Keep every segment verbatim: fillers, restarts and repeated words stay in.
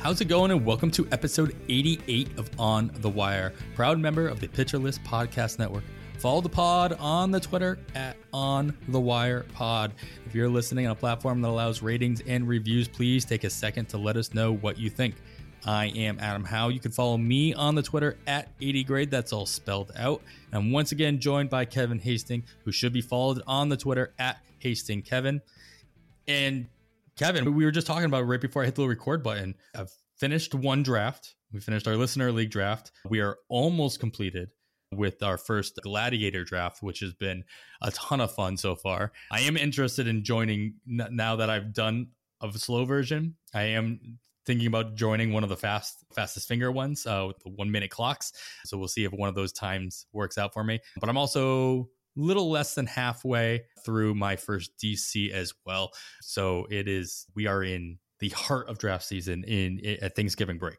How's it going? And welcome to episode eighty-eight of On the Wire, proud member of the Pitcher List Podcast Network. Follow the pod on the Twitter at On the Wire Pod. If you're listening on a platform that allows ratings and reviews, please take a second to let us know what you think. I am Adam Howe. You can follow me on the Twitter at eighty grade. That's all spelled out. I'm once again joined by Kevin Hastings, who should be followed on the Twitter at Hastings Kevin. And Kevin, we were just talking about right before I hit the record button. I've finished one draft. We finished our listener league draft. We are almost completed with our first gladiator draft, which has been a ton of fun so far. I am interested in joining now that I've done a slow version. I am thinking about joining one of the fast fastest finger ones uh, with the one minute clocks. So we'll see if one of those times works out for me. But I'm also little less than halfway through my first D C as well. So it is, we are in the heart of draft season in, in at Thanksgiving break.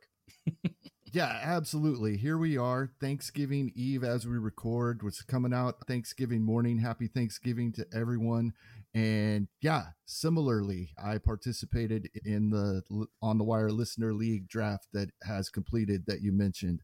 Yeah, absolutely. Here we are, Thanksgiving Eve as we record, which is coming out Thanksgiving morning. Happy Thanksgiving to everyone. And yeah, similarly, I participated in the On the Wire Listener League draft that has completed that you mentioned.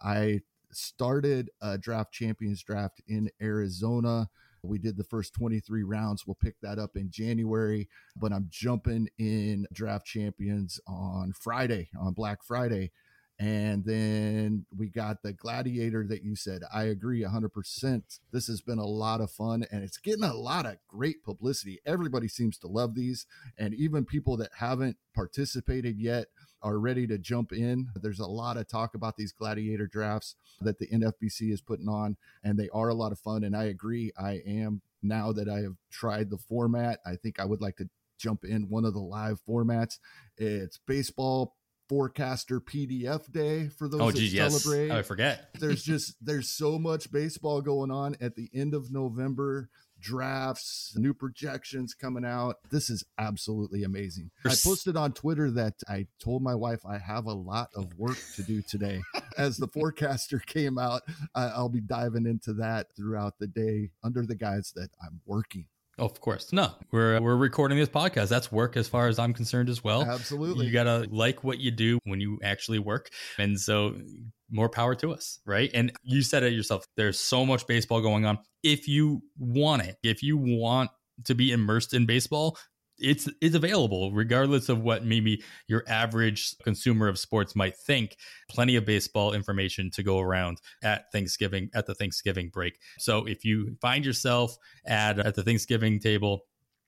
I started a draft champions draft in Arizona. We did the first twenty-three rounds. We'll pick that up in January, but I'm jumping in draft champions on Friday, on Black Friday. And then we got the gladiator that you said. I agree one hundred percent. This has been a lot of fun and it's getting a lot of great publicity. Everybody seems to love these. And even people that haven't participated yet are ready to jump in. There's a lot of talk about these gladiator drafts that the N F B C is putting on, and they are a lot of fun. And I agree. I am, now that I have tried the format, I think I would like to jump in one of the live formats. It's baseball forecaster P D F day for those oh, that geez, celebrate. Yes. I forget. There's just, there's so much baseball going on at the end of November. Drafts, new projections coming out. This is absolutely amazing. I posted on Twitter that I told my wife I have a lot of work to do today. As the forecaster came out, I'll be diving into that throughout the day under the guise that I'm working. Oh, of course. No, we're we're recording this podcast. That's work as far as I'm concerned as well. Absolutely. You got to like what you do when you actually work. And so more power to us, right? And you said it yourself. There's so much baseball going on. If you want it, if you want to be immersed in baseball, it's it's available regardless of what maybe your average consumer of sports might think. Plenty of baseball information to go around at Thanksgiving, at the Thanksgiving break. So if you find yourself at at the Thanksgiving table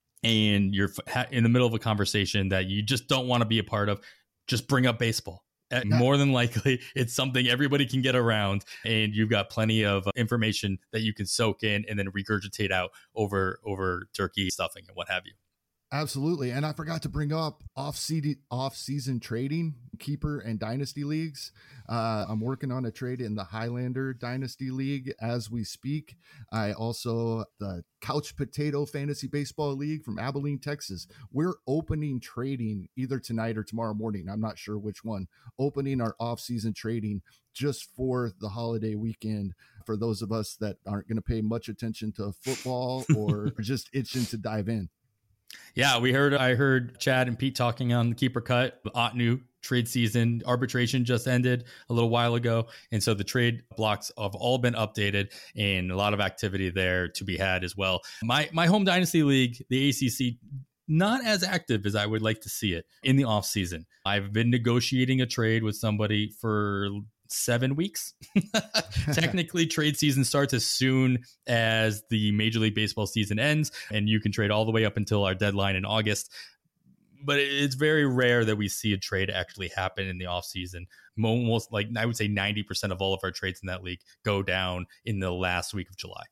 and you're in the middle of a conversation that you just don't want to be a part of, just bring up baseball. Yeah. More than likely, it's something everybody can get around, and you've got plenty of information that you can soak in and then regurgitate out over over turkey stuffing and what have you. Absolutely. And I forgot to bring up off-season, off-season trading, keeper and dynasty leagues. Uh, I'm working on a trade in the Highlander Dynasty League as we speak. I also, the Couch Potato Fantasy Baseball League from Abilene, Texas. We're opening trading either tonight or tomorrow morning. I'm not sure which one. Opening our off-season trading just for the holiday weekend for those of us that aren't going to pay much attention to football or just itching to dive in. Yeah, we heard, I heard Chad and Pete talking on the Keeper Cut. The Otnu trade season arbitration just ended a little while ago. And so the trade blocks have all been updated and a lot of activity there to be had as well. My, my home dynasty league, the A C C, not as active as I would like to see it in the off season. I've been negotiating a trade with somebody for seven weeks. Technically, trade season starts as soon as the Major League Baseball season ends, and you can trade all the way up until our deadline in August. But it's very rare that we see a trade actually happen in the offseason. Almost like I would say ninety percent of all of our trades in that league go down in the last week of July.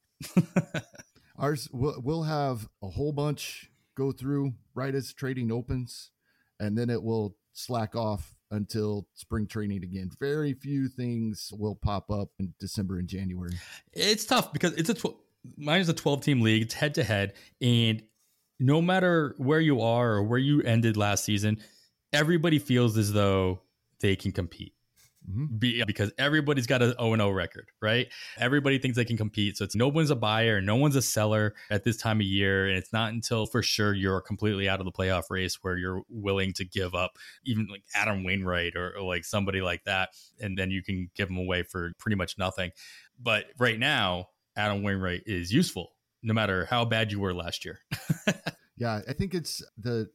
Ours, we'll have a whole bunch go through right as trading opens, and then it will slack off until spring training again. Very few things will pop up in December and January. It's tough because it's a tw- mine is a twelve team league. It's head to head, and no matter where you are or where you ended last season, everybody feels as though they can compete. Mm-hmm. Be, because everybody's got an oh and oh record, right? Everybody thinks they can compete. So it's no one's a buyer, no one's a seller at this time of year. And it's not until for sure you're completely out of the playoff race where you're willing to give up even like Adam Wainwright or, or like somebody like that. And then you can give them away for pretty much nothing. But right now, Adam Wainwright is useful no matter how bad you were last year. Yeah, I think it's the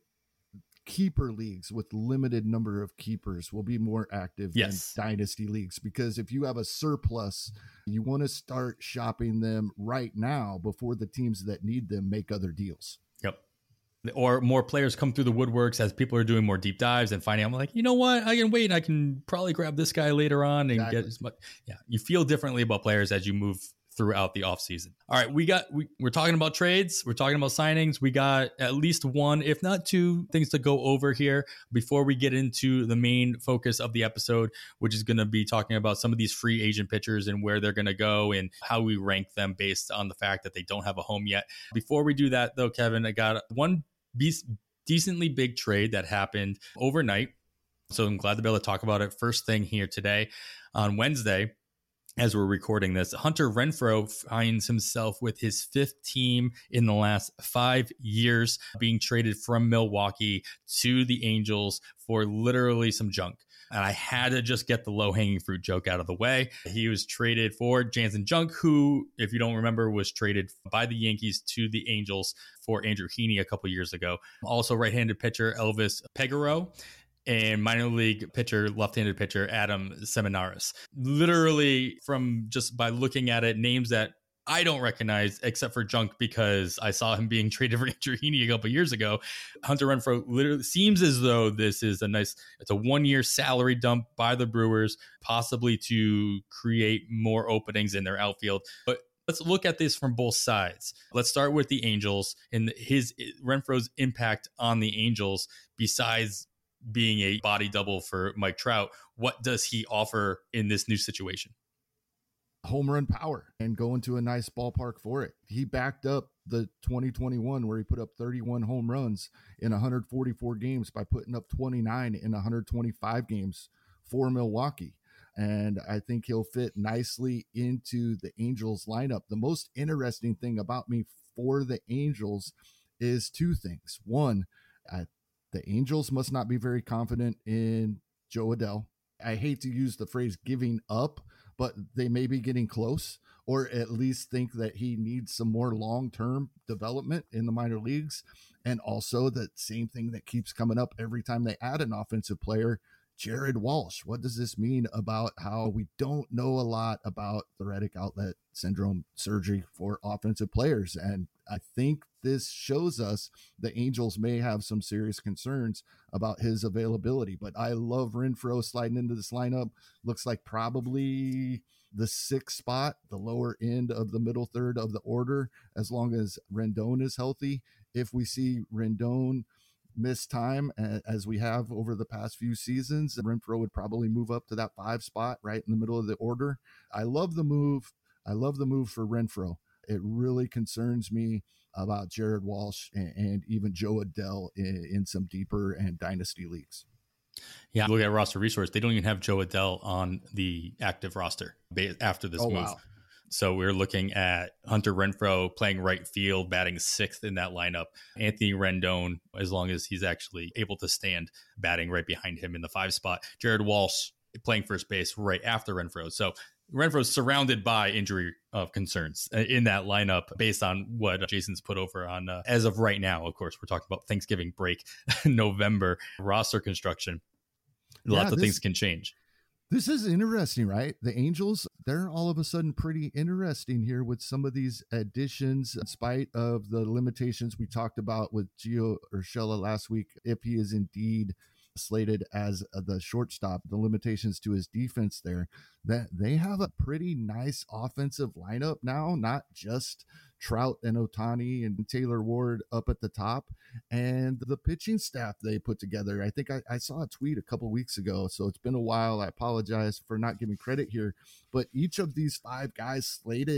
keeper leagues with limited number of keepers will be more active yes. than dynasty leagues, because if you have a surplus, you want to start shopping them right now before the teams that need them make other deals. Yep. Or more players come through the woodworks as people are doing more deep dives and finding out, like, you know what, I can wait. I can probably grab this guy later on and exactly. get as much. Yeah. You feel differently about players as you move throughout the offseason. All right, we got we, we're talking about trades, we're talking about signings. We got at least one, if not two, things to go over here before we get into the main focus of the episode, which is going to be talking about some of these free agent pitchers and where they're going to go and how we rank them based on the fact that they don't have a home yet. Before we do that, though, Kevin, I got one be- decently big trade that happened overnight. So I'm glad to be able to talk about it first thing here today on Wednesday. As we're recording this, Hunter Renfroe finds himself with his fifth team in the last five years, being traded from Milwaukee to the Angels for literally some junk. And I had to just get the low-hanging fruit joke out of the way. He was traded for Jansen Junk, who, if you don't remember, was traded by the Yankees to the Angels for Andrew Heaney a couple years ago. Also, right-handed pitcher Elvis Peguero. And minor league pitcher, left-handed pitcher, Adam Seminaris. Literally, from just by looking at it, names that I don't recognize except for Junk because I saw him being traded for Andrew Heaney a couple years ago. Hunter Renfroe literally seems as though this is a nice, it's a one-year salary dump by the Brewers, possibly to create more openings in their outfield. But let's look at this from both sides. Let's start with the Angels and his Renfroe's impact on the Angels besides being a body double for Mike Trout. What does he offer in this new situation? Home run power and going to a nice ballpark for it. He backed up the twenty twenty-one where he put up thirty-one home runs in one hundred forty-four games by putting up twenty-nine in one hundred twenty-five games for Milwaukee. And I think he'll fit nicely into the Angels lineup. The most interesting thing about me for the Angels is two things. One, I The Angels must not be very confident in Jo Adell. I hate to use the phrase giving up, but they may be getting close, or at least think that he needs some more long-term development in the minor leagues. And also the same thing that keeps coming up every time they add an offensive player, Jared Walsh. What does this mean about how we don't know a lot about thoracic outlet syndrome surgery for offensive players? And I think this shows us the Angels may have some serious concerns about his availability. But I love Renfroe sliding into this lineup. Looks like probably the sixth spot, the lower end of the middle third of the order, as long as Rendon is healthy. If we see Rendon miss time as we have over the past few seasons, Renfroe would probably move up to that five spot right in the middle of the order. I love the move. I love the move for Renfroe. It really concerns me about Jared Walsh and, and even Jo Adell in, in some deeper and dynasty leagues. Yeah, look at roster resource. They don't even have Jo Adell on the active roster after this oh, move. Wow. So we're looking at Hunter Renfroe playing right field, batting sixth in that lineup. Anthony Rendon, as long as he's actually able to stand, batting right behind him in the five spot. Jared Walsh playing first base right after Renfroe. So Renfroe's surrounded by injury of concerns in that lineup based on what Jason's put over on uh, as of right now. Of course, we're talking about Thanksgiving break, November roster construction. Lots yeah, of this, things can change. This is interesting, right? The Angels, they're all of a sudden pretty interesting here with some of these additions, in spite of the limitations we talked about with Gio Urshela last week. If he is indeed slated as the shortstop, the limitations to his defense there, that they have a pretty nice offensive lineup now, not just Trout and Ohtani and Taylor Ward up at the top, and the pitching staff they put together. I think I, I saw a tweet a couple weeks ago, so it's been a while. I apologize for not giving credit here, but each of these five guys slated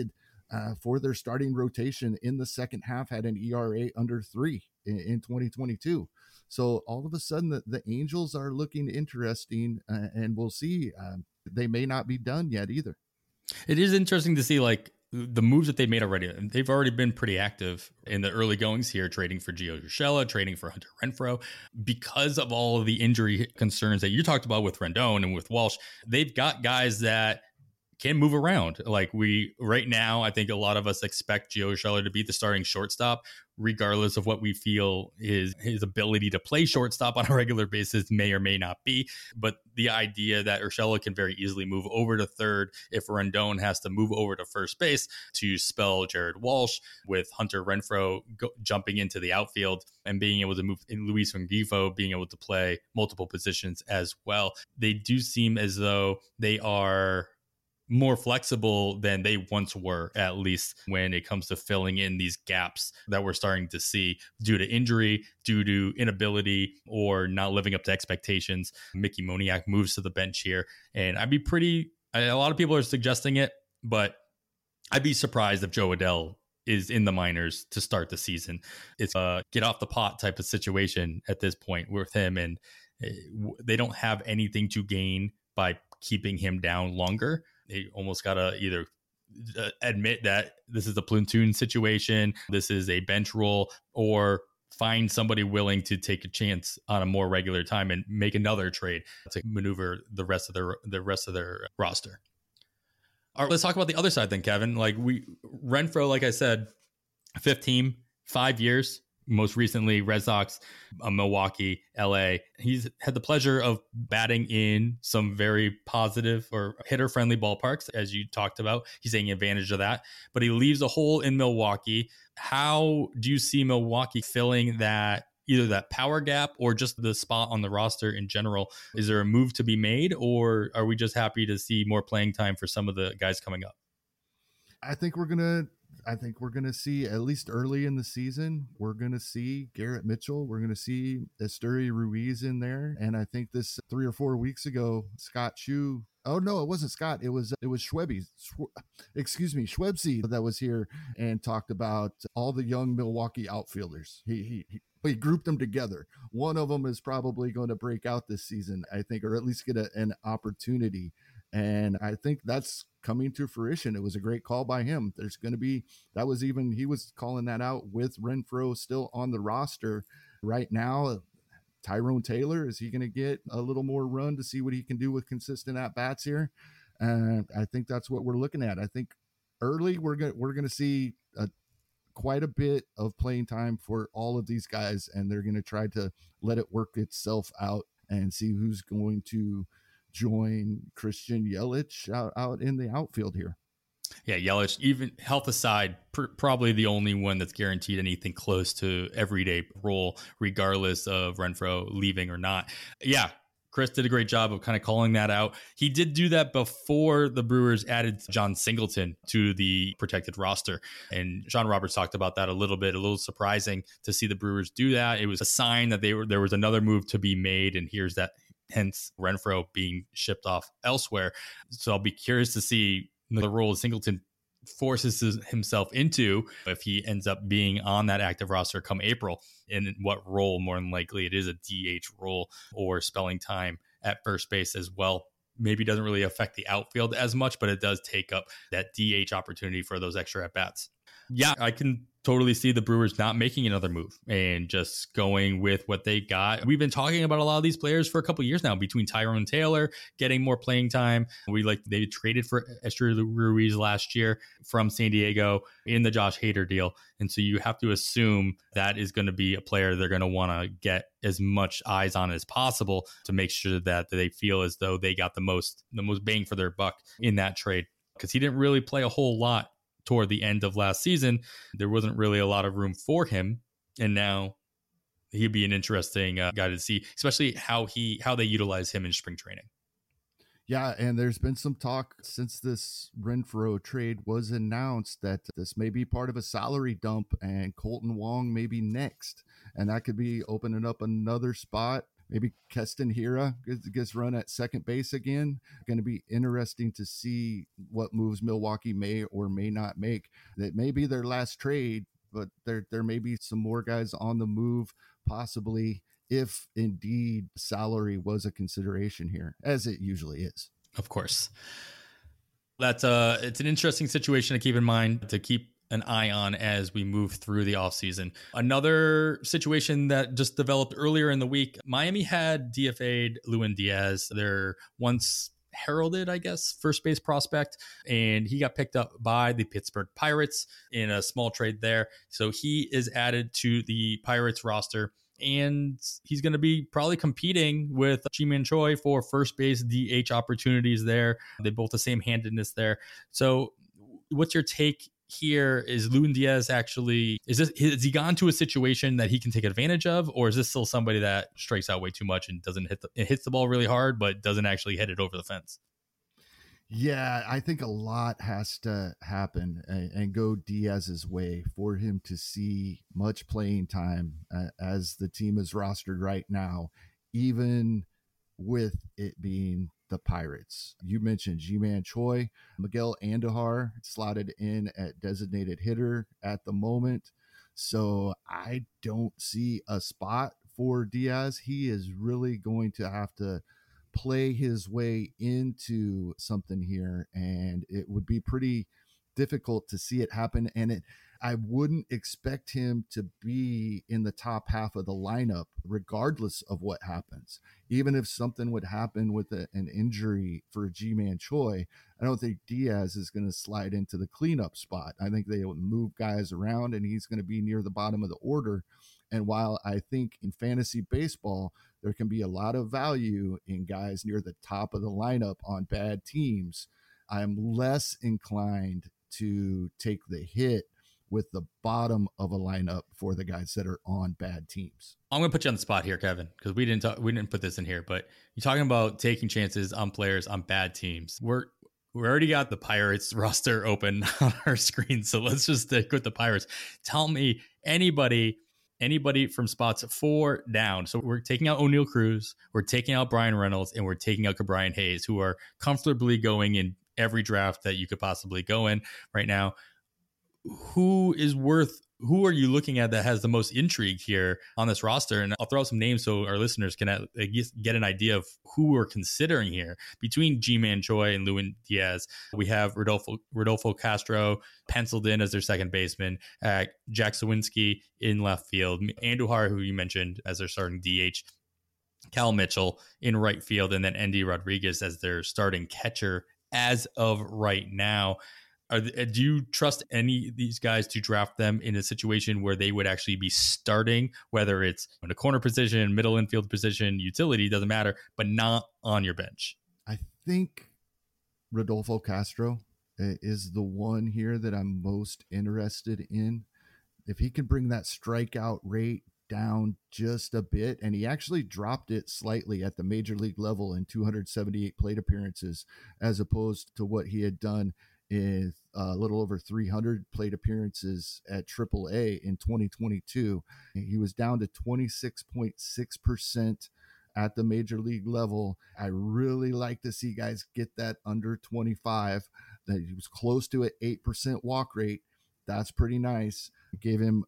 uh, for their starting rotation in the second half had an E R A under three in, in twenty twenty-two. So all of a sudden, the, the Angels are looking interesting, uh, and we'll see. Um, they may not be done yet either. It is interesting to see like the moves that they made already. They've already been pretty active in the early goings here, trading for Gio Urshela, trading for Hunter Renfroe. Because of all of the injury concerns that you talked about with Rendon and with Walsh, they've got guys that can move around. Like we right now, I think a lot of us expect Gio Urshela to be the starting shortstop, regardless of what we feel his his ability to play shortstop on a regular basis may or may not be. But the idea that Urshela can very easily move over to third if Rendon has to move over to first base to spell Jared Walsh, with Hunter Renfroe go, jumping into the outfield and being able to move in Luis Rengifo being able to play multiple positions as well. They do seem as though they are more flexible than they once were, at least when it comes to filling in these gaps that we're starting to see due to injury, due to inability, or not living up to expectations. Mickey Moniak moves to the bench here, and I'd be pretty, a lot of people are suggesting it, but I'd be surprised if Joe Adell is in the minors to start the season. It's a get off the pot type of situation at this point with him, and they don't have anything to gain by keeping him down longer. They almost got to either admit that this is a platoon situation, this is a bench role, or find somebody willing to take a chance on a more regular time and make another trade to maneuver the rest of their the rest of their roster. All right, let's talk about the other side then, Kevin. Like we Renfroe, like I said, fifth team, five years. Most recently, Red Sox, uh, Milwaukee, L A. He's had the pleasure of batting in some very positive or hitter-friendly ballparks, as you talked about. He's taking advantage of that, but he leaves a hole in Milwaukee. How do you see Milwaukee filling that, either that power gap or just the spot on the roster in general? Is there a move to be made, or are we just happy to see more playing time for some of the guys coming up? I think we're going to I think we're going to see, at least early in the season, we're going to see Garrett Mitchell. We're going to see Esteury Ruiz in there. And I think this three or four weeks ago, Scott Chu, oh no, it wasn't Scott. It was, it was Schwebby, Schw- excuse me, Schwebsy that was here and talked about all the young Milwaukee outfielders. He, he, he he grouped them together. One of them is probably going to break out this season, I think, or at least get a, an opportunity. And I think that's coming to fruition. It was a great call by him. There's going to be, that was even, he was calling that out with Renfroe still on the roster right now. Tyrone Taylor, is he going to get a little more run to see what he can do with consistent at bats here? And I think that's what we're looking at. I think early we're going we're going to see a, quite a bit of playing time for all of these guys, and they're going to try to let it work itself out and see who's going to join Christian Yelich out, out in the outfield here. Yeah, Yelich, even health aside, pr- probably the only one that's guaranteed anything close to everyday role, regardless of Renfroe leaving or not. Yeah, Chris did a great job of kind of calling that out. He did do that before the Brewers added John Singleton to the protected roster. And Sean Roberts talked about that a little bit, a little surprising to see the Brewers do that. It was a sign that they were there was another move to be made, and here's that. Hence Renfroe being shipped off elsewhere. So I'll be curious to see the role Singleton forces himself into if he ends up being on that active roster come April, and what role. More than likely it is a D H role or spelling time at first base as well. Maybe doesn't really affect the outfield as much, but it does take up that D H opportunity for those extra at bats. Yeah, I can totally see the Brewers not making another move and just going with what they got. We've been talking about a lot of these players for a couple of years now, between Tyrone Taylor getting more playing time. We like they traded for Esteury Ruiz last year from San Diego in the Josh Hader deal. And so you have to assume that is going to be a player they're going to want to get as much eyes on as possible to make sure that they feel as though they got the most, the most bang for their buck in that trade, because he didn't really play a whole lot toward the end of last season. There wasn't really a lot of room for him, and now he'd be an interesting uh, guy to see, especially how he how they utilize him in spring training. Yeah, and there's been some talk since this Renfroe trade was announced that this may be part of a salary dump, and Colton Wong may be next, and that could be opening up another spot Maybe Keston Hira gets, gets run at second base again. Going to be interesting to see what moves Milwaukee may or may not make. That may be their last trade, but there there may be some more guys on the move, possibly, if indeed salary was a consideration here, as it usually is. Of course. That's a, it's an interesting situation to keep in mind, to keep an eye on as we move through the offseason. Another situation that just developed earlier in the week, Miami had D F A'd Lewin Diaz, their once heralded, I guess, first base prospect, and he got picked up by the Pittsburgh Pirates in a small trade there. So he is added to the Pirates roster, and he's going to be probably competing with Ji-Man Choi for first base D H opportunities there. They both the same handedness there. So what's your take here? Is Lewin Diaz actually, is this, has he gone to a situation that he can take advantage of, or is this still somebody that strikes out way too much and doesn't hit the, it hits the ball really hard, but doesn't actually hit it over the fence? Yeah, I think a lot has to happen and, and go Diaz's way for him to see much playing time uh, as the team is rostered right now, even with it being the Pirates. You mentioned Ji-Man Choi, Miguel Andujar slotted in at designated hitter at the moment. So I don't see a spot for Diaz. He is really going to have to play his way into something here, and it would be pretty difficult to see it happen. And it, I wouldn't expect him to be in the top half of the lineup, regardless of what happens. Even if something would happen with a, an injury for Ji-Man Choi, I don't think Diaz is going to slide into the cleanup spot. I think they will move guys around, and he's going to be near the bottom of the order. And while I think in fantasy baseball, there can be a lot of value in guys near the top of the lineup on bad teams, I'm less inclined to take the hit with the bottom of a lineup for the guys that are on bad teams. I'm going to put you on the spot here, Kevin, because we didn't talk, we didn't put this in here, but you're talking about taking chances on players on bad teams. We're we already got the Pirates roster open on our screen, so let's just stick with the Pirates. Tell me anybody anybody from spots four down. So we're taking out O'Neal Cruz, we're taking out Brian Reynolds, and we're taking out Brian Hayes, who are comfortably going in every draft that you could possibly go in right now. Who is worth, who are you looking at that has the most intrigue here on this roster? And I'll throw out some names so our listeners can at, uh, get an idea of who we're considering here. Between Ji-Man Choi and Lewin Diaz, we have Rodolfo, Rodolfo Castro penciled in as their second baseman, uh, Jack Sawinski in left field, Andujar, who you mentioned as their starting D H, Cal Mitchell in right field, and then Endy Rodriguez as their starting catcher as of right now. Are, do you trust any of these guys to draft them in a situation where they would actually be starting, whether it's in a corner position, middle infield position, utility, doesn't matter, but not on your bench? I think Rodolfo Castro is the one here that I'm most interested in. If he can bring that strikeout rate down just a bit, and he actually dropped it slightly at the major league level in two hundred seventy-eight plate appearances, as opposed to what he had done in a little over three hundred plate appearances at triple A in twenty twenty-two. He was down to twenty-six point six percent at the major league level. I really like to see guys get that under twenty-five. That he was close to an eight percent walk rate. That's pretty nice. It gave him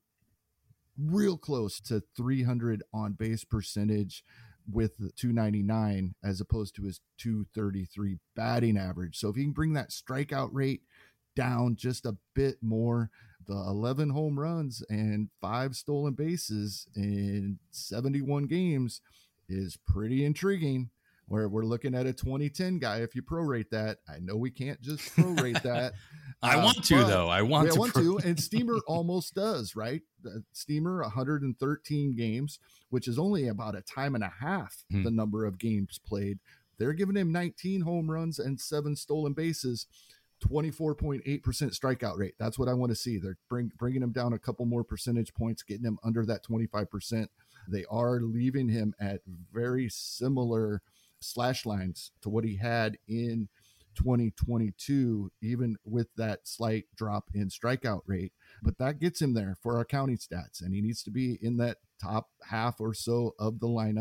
real close to three hundred on base percentage with two ninety-nine as opposed to his two thirty-three batting average. So if he can bring that strikeout rate down just a bit more, the eleven home runs and five stolen bases in seventy-one games is pretty intriguing. Where we're looking at a twenty ten guy. If you prorate that, I know we can't just prorate that. I uh, want to, though. I want I to. want to. And Steamer almost does, right? The Steamer, one hundred thirteen games, which is only about a time and a half hmm. the number of games played. They're giving him nineteen home runs and seven stolen bases, twenty-four point eight percent strikeout rate. That's what I want to see. They're bring, bringing him down a couple more percentage points, getting him under that twenty-five percent. They are leaving him at very similar slash lines to what he had in twenty twenty-two, even with that slight drop in strikeout rate. But that gets him there for our counting stats, and he needs to be in that top half or so of the lineup.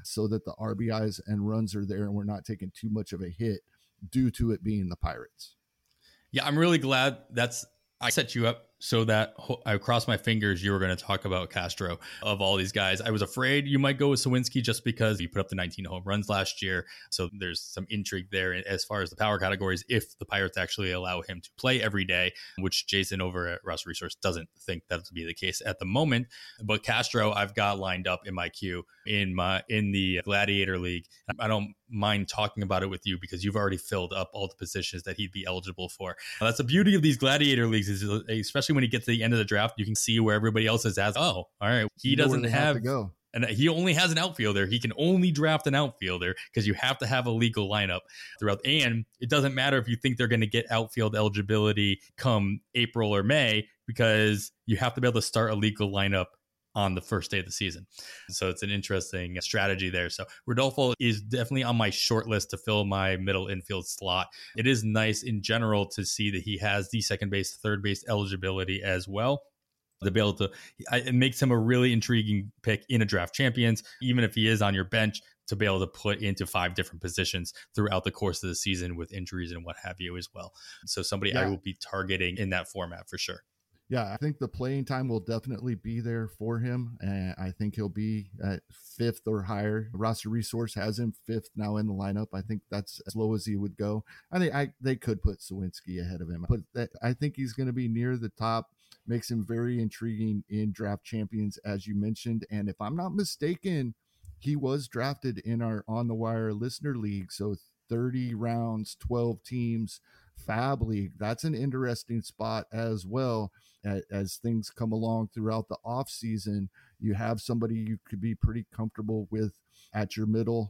so that the R B Is and runs are there and we're not taking too much of a hit due to it being the Pirates. Yeah, I'm really glad that's I set you up so that I crossed my fingers you were going to talk about Castro of all these guys. I was afraid you might go with Suwinski just because he put up the nineteen home runs last year. So there's some intrigue there as far as the power categories if the Pirates actually allow him to play every day, which Jason over at Roster Resource doesn't think that to be the case at the moment. But Castro, I've got lined up in my queue in my in the Gladiator League. I don't mind talking about it with you because you've already filled up all the positions that he'd be eligible for. Now, that's the beauty of these Gladiator Leagues, is especially when you get to the end of the draft, you can see where everybody else is at. Oh, all right, he You know doesn't where they have, have to go. and he only has an outfielder. He can only draft an outfielder because you have to have a legal lineup throughout. And it doesn't matter if you think they're going to get outfield eligibility come April or May, because you have to be able to start a legal lineup on the first day of the season. So it's an interesting strategy there. So Rodolfo is definitely on my short list to fill my middle infield slot. It is nice in general to see that he has the second base, third base eligibility as well. To be able to, it makes him a really intriguing pick in a draft champions, even if he is on your bench, to be able to put into five different positions throughout the course of the season with injuries and what have you as well. So somebody yeah. I will be targeting in that format for sure. Yeah, I think the playing time will definitely be there for him. And I think he'll be at fifth or higher. Roster Resource has him fifth now in the lineup. I think that's as low as he would go. I think I, they could put Suwinski ahead of him, but that, I think he's going to be near the top. Makes him very intriguing in draft champions, as you mentioned. And if I'm not mistaken, he was drafted in our On the Wire listener league. So thirty rounds, twelve teams, Fab League. That's an interesting spot as well. As things come along throughout the off season, you have somebody you could be pretty comfortable with at your middle.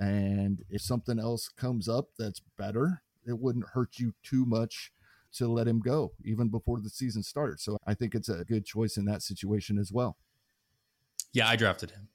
And if something else comes up that's better, it wouldn't hurt you too much to let him go even before the season starts. So I think it's a good choice in that situation as well. Yeah, I drafted him.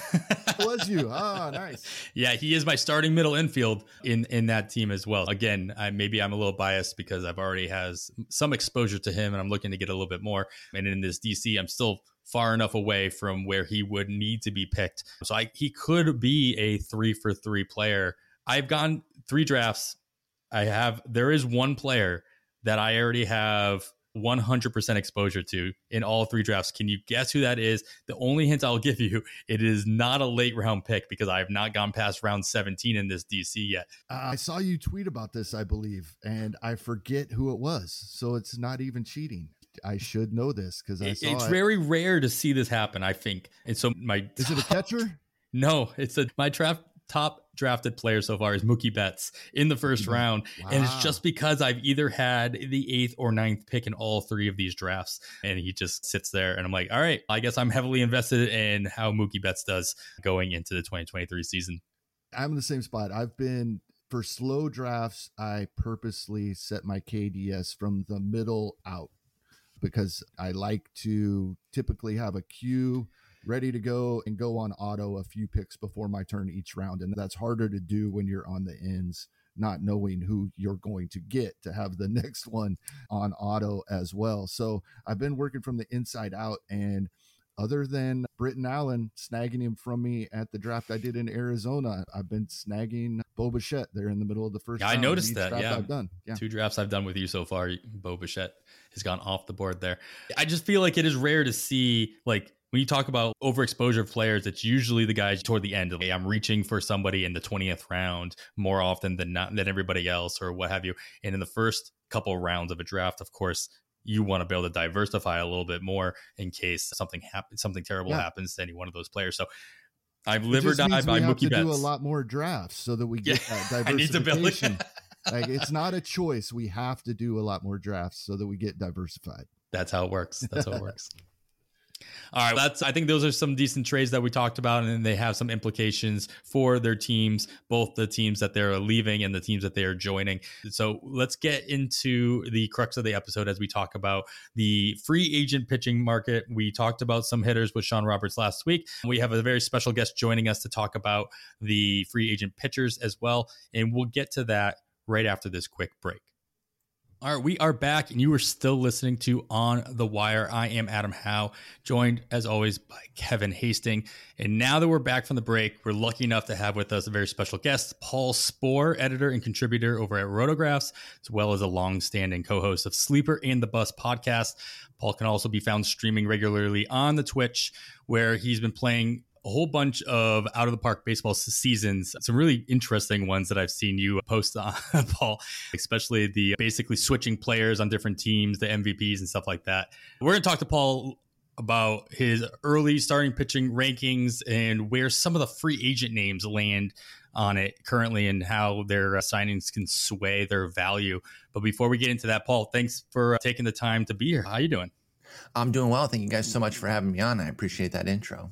Was you? Ah, nice. Yeah, he is my starting middle infield in in that team as well. Again, I, maybe I'm a little biased because I've already has some exposure to him and I'm looking to get a little bit more. And in this D C, I'm still far enough away from where he would need to be picked. So I, he could be a three for three player. I've gone three drafts. I have, there is one player that I already have one hundred percent exposure to in all three drafts. Can you guess who that is? The only hint I'll give you, it is not a late round pick because I have not gone past round seventeen in this D C yet. Uh, I saw you tweet about this, I believe, and I forget who it was. So it's not even cheating. I should know this because I saw it's it. very rare to see this happen, I think. And so my is top, it a catcher? No, it's a my draft top drafted player so far is Mookie Betts in the first Wow. round. And it's just because I've either had the eighth or ninth pick in all three of these drafts. And he just sits there and I'm like, all right, I guess I'm heavily invested in how Mookie Betts does going into the twenty twenty-three season. I'm in the same spot. I've been for slow drafts. I purposely set my K D S from the middle out because I like to typically have a queue ready to go and go on auto a few picks before my turn each round. And that's harder to do when you're on the ends, not knowing who you're going to get to have the next one on auto as well. So I've been working from the inside out, and other than Britton Allen snagging him from me at the draft I did in Arizona, I've been snagging Bo Bichette there in the middle of the first yeah, round. I noticed that. Yeah. I've done. Yeah. Two drafts I've done with you so far, Bo Bichette has gone off the board there. I just feel like it is rare to see, like, when you talk about overexposure of players, it's usually the guys toward the end. Like, I'm reaching for somebody in the twentieth round more often than not than everybody else or what have you. And in the first couple of rounds of a draft, of course, you want to be able to diversify a little bit more in case something happens, something terrible yeah. happens to any one of those players. So I've live or die by Mookie Betts. We have to do a lot more drafts so that we get yeah, that diversification. I need to like, it's not a choice. We have to do a lot more drafts so that we get diversified. That's how it works. That's how it works. All right, that's. I think those are some decent trades that we talked about, and they have some implications for their teams, both the teams that they're leaving and the teams that they are joining. So let's get into the crux of the episode as we talk about the free agent pitching market. We talked about some hitters with Sean Roberts last week. We have a very special guest joining us to talk about the free agent pitchers as well, and we'll get to that right after this quick break. All right, we are back, and you are still listening to On the Wire. I am Adam Howe, joined as always by Kevin Hastings. And now that we're back from the break, we're lucky enough to have with us a very special guest, Paul Sporer, editor and contributor over at Rotographs, as well as a longstanding co-host of Sleeper and the Bus podcast. Paul can also be found streaming regularly on the Twitch, where he's been playing a whole bunch of out of the park baseball seasons, some really interesting ones that I've seen you post on, Paul, especially the basically switching players on different teams, the M V Ps and stuff like that. We're going to talk to Paul about his early starting pitching rankings and where some of the free agent names land on it currently and how their uh, signings can sway their value. But before we get into that, Paul, thanks for uh, taking the time to be here. How you doing? I'm doing well. Thank you guys so much for having me on. I appreciate that intro.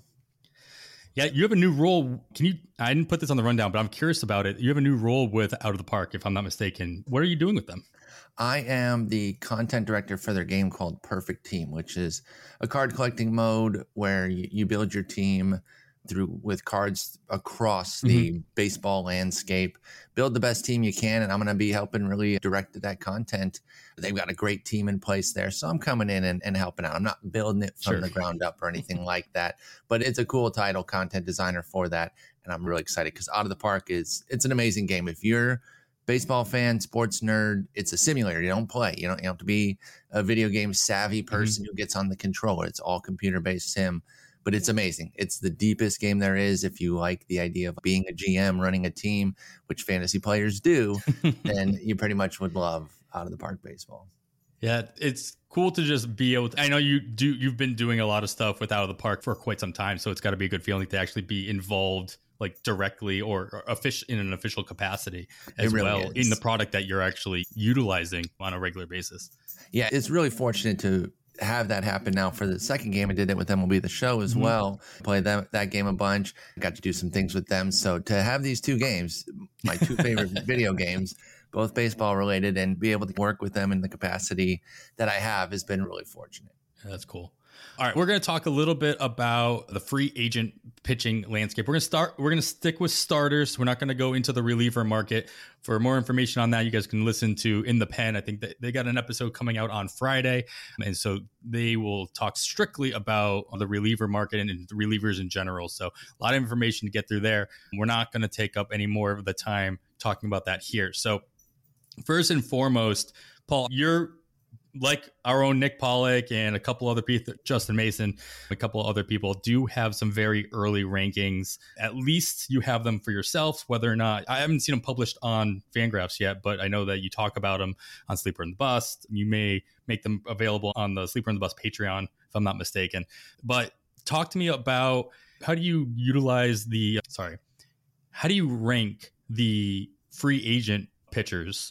Yeah, you have a new role. Can you, I didn't put this on the rundown, but I'm curious about it. You have a new role with Out of the Park, if I'm not mistaken. What are you doing with them? I am the content director for their game called Perfect Team, which is a card collecting mode where you, you build your team through with cards across the mm-hmm. baseball landscape, build the best team you can. And I'm going to be helping really direct that content. They've got a great team in place there. So I'm coming in and, and helping out. I'm not building it from sure. the ground up or anything like that, but it's a cool title, content designer for that. And I'm really excited because Out of the Park is, it's an amazing game. If you're baseball fan, sports nerd, it's a simulator. You don't play. You don't, you don't have to be a video game savvy person mm-hmm. who gets on the controller. It's all computer based sim. But it's amazing. It's the deepest game there is. If you like the idea of being a G M, running a team, which fantasy players do, then you pretty much would love Out of the Park baseball. Yeah, it's cool to just be able to, I know you do, you've been doing a lot of stuff with Out of the Park for quite some time. So it's got to be a good feeling to actually be involved like directly or, or official in an official capacity as really well is. In the product that you're actually utilizing on a regular basis. Yeah, it's really fortunate to have that happen now for the second game. I did it with M L B The Show as mm-hmm. well. Played that, that game a bunch. Got to do some things with them. So to have these two games, my two favorite video games, both baseball related, and be able to work with them in the capacity that I have has been really fortunate. Yeah, that's cool. All right, we're going to talk a little bit about the free agent pitching landscape. We're going to start. We're going to stick with starters. We're not going to go into the reliever market. For more information on that, you guys can listen to In the Pen. I think that they got an episode coming out on Friday, and so they will talk strictly about the reliever market and relievers in general. So a lot of information to get through there. We're not going to take up any more of the time talking about that here. So first and foremost, Paul, you're like our own Nick Pollock and a couple other people, Justin Mason, a couple other people do have some very early rankings. At least you have them for yourself, whether or not, I haven't seen them published on Fangraphs yet, but I know that you talk about them on Sleeper and the Bus. You may make them available on the Sleeper and the Bus Patreon, if I'm not mistaken. But talk to me about how do you utilize the, sorry, how do you rank the free agent pitchers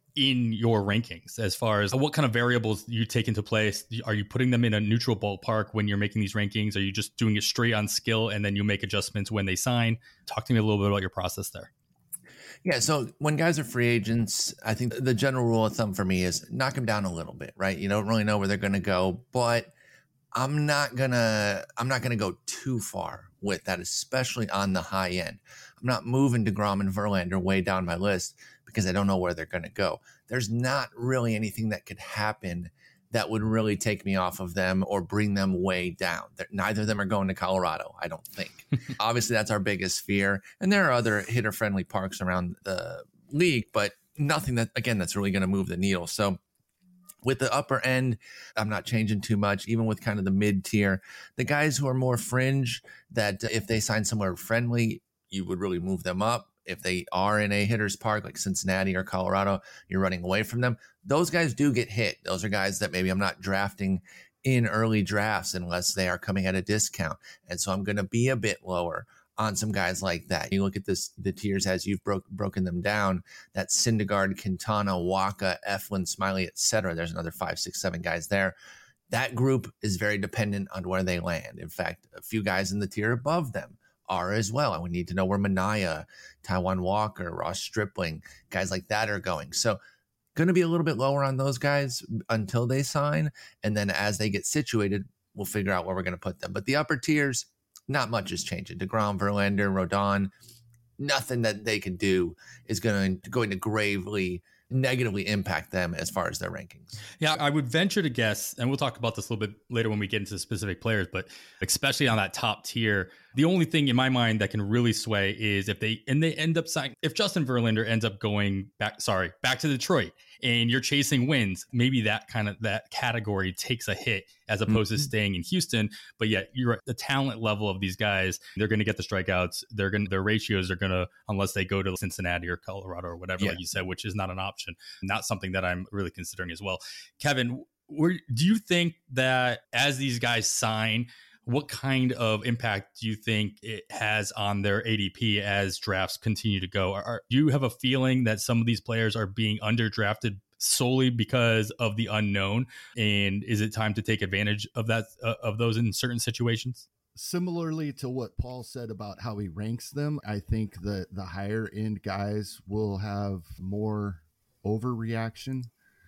in your rankings, as far as what kind of variables you take into place? Are you putting them in a neutral ballpark when you're making these rankings? Are you just doing it straight on skill and then you make adjustments when they sign? Talk to me a little bit about your process there. Yeah, so when guys are free agents, I think the general rule of thumb for me is knock them down a little bit, right? You don't really know where they're going to go, but I'm not gonna I'm not gonna go too far with that, especially on the high end. I'm not moving DeGrom and Verlander way down my list because I don't know where they're going to go. There's not really anything that could happen that would really take me off of them or bring them way down. They're, neither of them are going to Colorado, I don't think. Obviously, that's our biggest fear. And there are other hitter-friendly parks around the league, but nothing that, again, that's really going to move the needle. So with the upper end, I'm not changing too much, even with kind of the mid-tier. The guys who are more fringe, that if they sign somewhere friendly, you would really move them up. If they are in a hitter's park like Cincinnati or Colorado, you're running away from them. Those guys do get hit. Those are guys that maybe I'm not drafting in early drafts unless they are coming at a discount. And so I'm going to be a bit lower on some guys like that. You look at this, the tiers as you've broke, broken them down, that Syndergaard, Quintana, Waka, Eflin, Smiley, et cetera. There's another five, six, seven guys there. That group is very dependent on where they land. In fact, a few guys in the tier above them are as well. And we need to know where Manaea, Taijuan Walker, Ross Stripling, guys like that are going. So going to be a little bit lower on those guys until they sign. And then as they get situated, we'll figure out where we're going to put them. But the upper tiers, not much is changing. DeGrom, Verlander, Rodon, nothing that they can do is going to, going to gravely negatively impact them as far as their rankings. Yeah, I would venture to guess, and we'll talk about this a little bit later when we get into the specific players, but especially on that top tier, the only thing in my mind that can really sway is if they, and they end up signing, if Justin Verlander ends up going back, sorry, back to Detroit and you're chasing wins, maybe that kind of, that category takes a hit as opposed mm-hmm. to staying in Houston. But yet you're at the talent level of these guys, they're going to get the strikeouts. They're going to, their ratios are going to, unless they go to Cincinnati or Colorado or whatever, yeah. like you said, which is not an option, not something that I'm really considering as well. Kevin, where, do you think that as these guys sign, what kind of impact do you think it has on their A D P as drafts continue to go? Are, are, do you have a feeling that some of these players are being underdrafted solely because of the unknown? And is it time to take advantage of that, uh, of those in certain situations? Similarly to what Paul said about how he ranks them, I think that the higher end guys will have more overreaction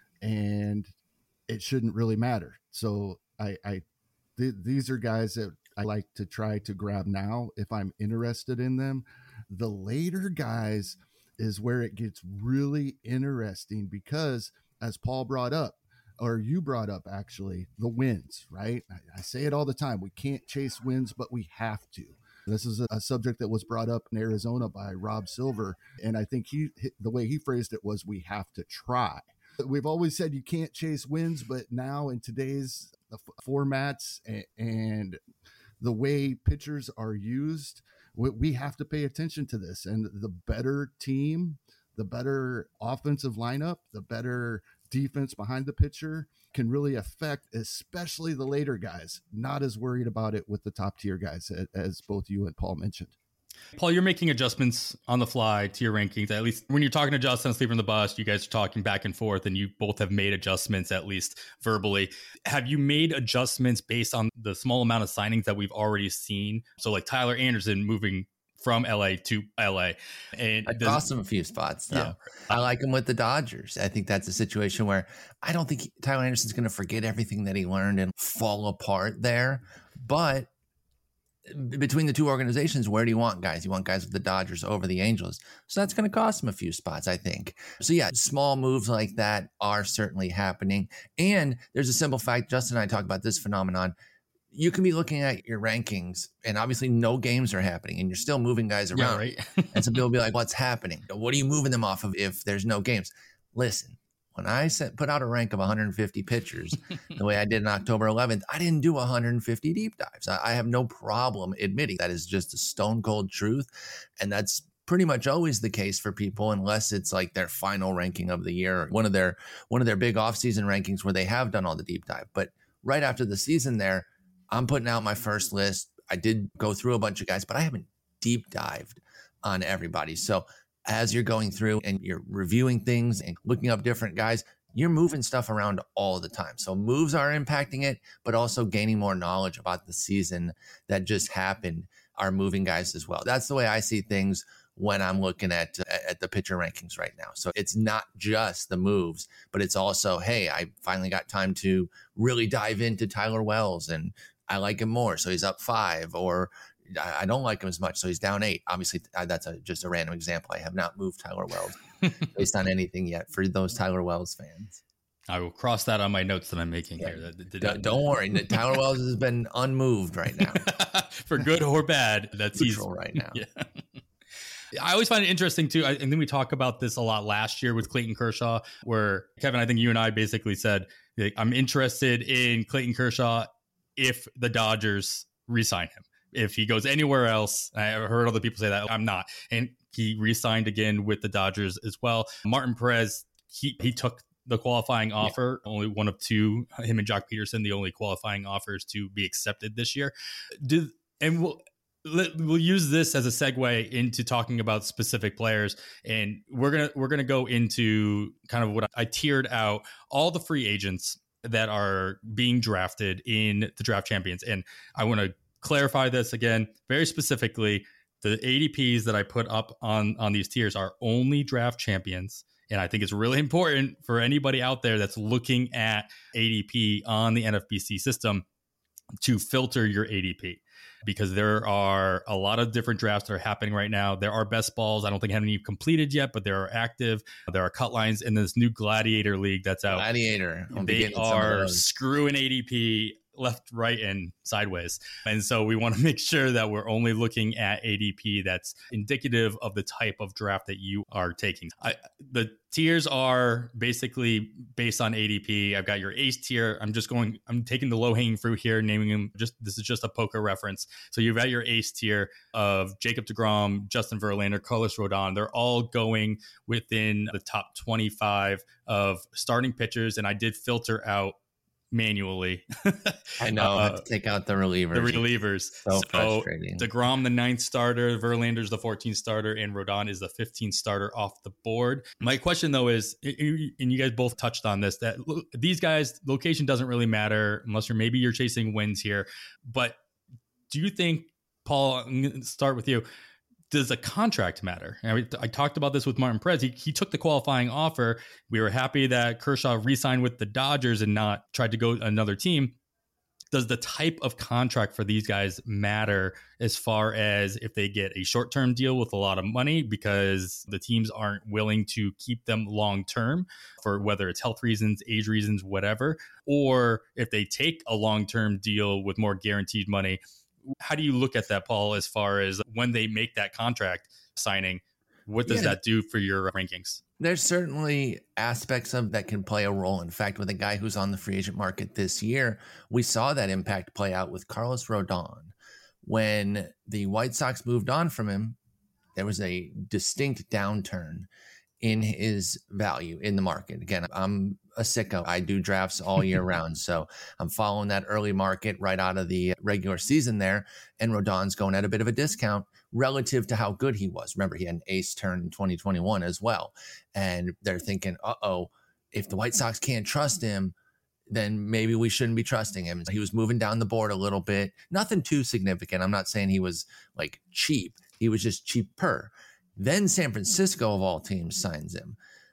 and it shouldn't really matter. So I, I th- these are guys that I like to try to grab now if I'm interested in them. The later guys is where it gets really interesting because, as Paul brought up, or you brought up actually, the wins, right? I, I say it all the time. We can't chase wins, but we have to. This is a, a subject that was brought up in Arizona by Rob Silver. And I think he, the way he phrased it was, we have to try. We've always said you can't chase wins, but now in today's the f- formats and, and the way pitchers are used, we, we have to pay attention to this. And the better team, the better offensive lineup, the better defense behind the pitcher can really affect, especially the later guys. Not as worried about it with the top tier guys, as both you and Paul mentioned. Paul, you're making adjustments on the fly to your rankings. At least when you're talking to Justin, Sleeper in the Bus, you guys are talking back and forth, and you both have made adjustments, at least verbally. Have you made adjustments based on the small amount of signings that we've already seen? So like Tyler Anderson moving from L A to L A. And I cost him a few spots, though. Yeah. I like him with the Dodgers. I think that's a situation where I don't think Tyler Anderson's going to forget everything that he learned and fall apart there. But between the two organizations, where do you want guys? You want guys with the Dodgers over the Angels. So that's going to cost him a few spots, I think. So yeah, small moves like that are certainly happening. And there's a simple fact, Justin and I talk about this phenomenon. You can be looking at your rankings and obviously no games are happening and you're still moving guys around. Yeah, right. And some people will be like, what's happening? What are you moving them off of if there's no games? Listen, when I set, put out a rank of one hundred fifty pitchers, the way I did on October eleventh, I didn't do one hundred fifty deep dives. I, I have no problem admitting that is just a stone cold truth. And that's pretty much always the case for people, unless it's like their final ranking of the year, one of their, one of their big offseason rankings where they have done all the deep dive. But right after the season there, I'm putting out my first list. I did go through a bunch of guys, but I haven't deep dived on everybody. So as you're going through and you're reviewing things and looking up different guys, you're moving stuff around all the time. So moves are impacting it, but also gaining more knowledge about the season that just happened are moving guys as well. That's the way I see things when I'm looking at at the pitcher rankings right now. So it's not just the moves, but it's also, hey, I finally got time to really dive into Tyler Wells and I like him more, so he's up five, or I don't like him as much, so he's down eight. Obviously, that's a, just a random example. I have not moved Tyler Wells based on anything yet for those Tyler Wells fans. I will cross that on my notes that I'm making yeah. here. That, that, don't, don't worry. Tyler Wells has been unmoved right now. For good or bad, that's neutral right now. Yeah. I always find it interesting, too. I, and then we talk about this a lot last year with Clayton Kershaw, where, Kevin, I think you and I basically said, like, I'm interested in Clayton Kershaw if the Dodgers re-sign him. If he goes anywhere else, I heard other people say that, I'm not. And he re-signed again with the Dodgers as well. Martin Perez, he, he took the qualifying offer, yeah. only one of two, him and Jock Peterson, the only qualifying offers to be accepted this year. Did, and we'll, we'll use this as a segue into talking about specific players. And we're going to, we're going to go into kind of what I tiered out, all the free agents that are being drafted in the Draft Champions. And I want to clarify this again, very specifically. The A D Ps that I put up on, on these tiers are only Draft Champions. And I think it's really important for anybody out there that's looking at A D P on the N F B C system to filter your A D P. because there are a lot of different drafts that are happening right now. There are best balls. I don't think have any completed yet, but there are active. There are cut lines in this new Gladiator League that's out. Gladiator. I'll they are screwing A D P left, right, and sideways. And so we want to make sure that we're only looking at A D P that's indicative of the type of draft that you are taking. I, the tiers are basically based on A D P. I've got your ace tier. I'm just going, I'm taking the low hanging fruit here, naming them just, this is just a poker reference. So you've got your ace tier of Jacob deGrom, Justin Verlander, Carlos Rodon. They're all going within the top twenty-five of starting pitchers. And I did filter out manually. I know. I have to take out the relievers. The relievers. So, so frustrating. DeGrom, the ninth starter, Verlander's the fourteenth starter, and Rodon is the fifteenth starter off the board. My question, though, is, and you guys both touched on this, that these guys, location doesn't really matter unless you're maybe you're chasing wins here. But do you think, Paul, I'm going to start with you. Does a contract matter? I, I talked about this with Martin Perez. He, he took the qualifying offer. We were happy that Kershaw re-signed with the Dodgers and not tried to go another team. Does the type of contract for these guys matter as far as if they get a short-term deal with a lot of money because the teams aren't willing to keep them long-term for whether it's health reasons, age reasons, whatever, or if they take a long-term deal with more guaranteed money? How do you look at that, Paul, as far as when they make that contract signing? What does yeah, that do for your rankings? There's certainly aspects of that can play a role. In fact, with a guy who's on the free agent market this year, we saw that impact play out with Carlos Rodon. When the White Sox moved on from him, there was a distinct downturn in his value in the market. Again, I'm a sicko. I do drafts all year round. So I'm following that early market right out of the regular season there. And Rodon's going at a bit of a discount relative to how good he was. Remember, he had an ace turn in twenty twenty-one as well. And they're thinking, uh-oh, if the White Sox can't trust him, then maybe we shouldn't be trusting him. He was moving down the board a little bit. Nothing too significant. I'm not saying he was like cheap. He was just cheaper. Then San Francisco, of all teams, signs him.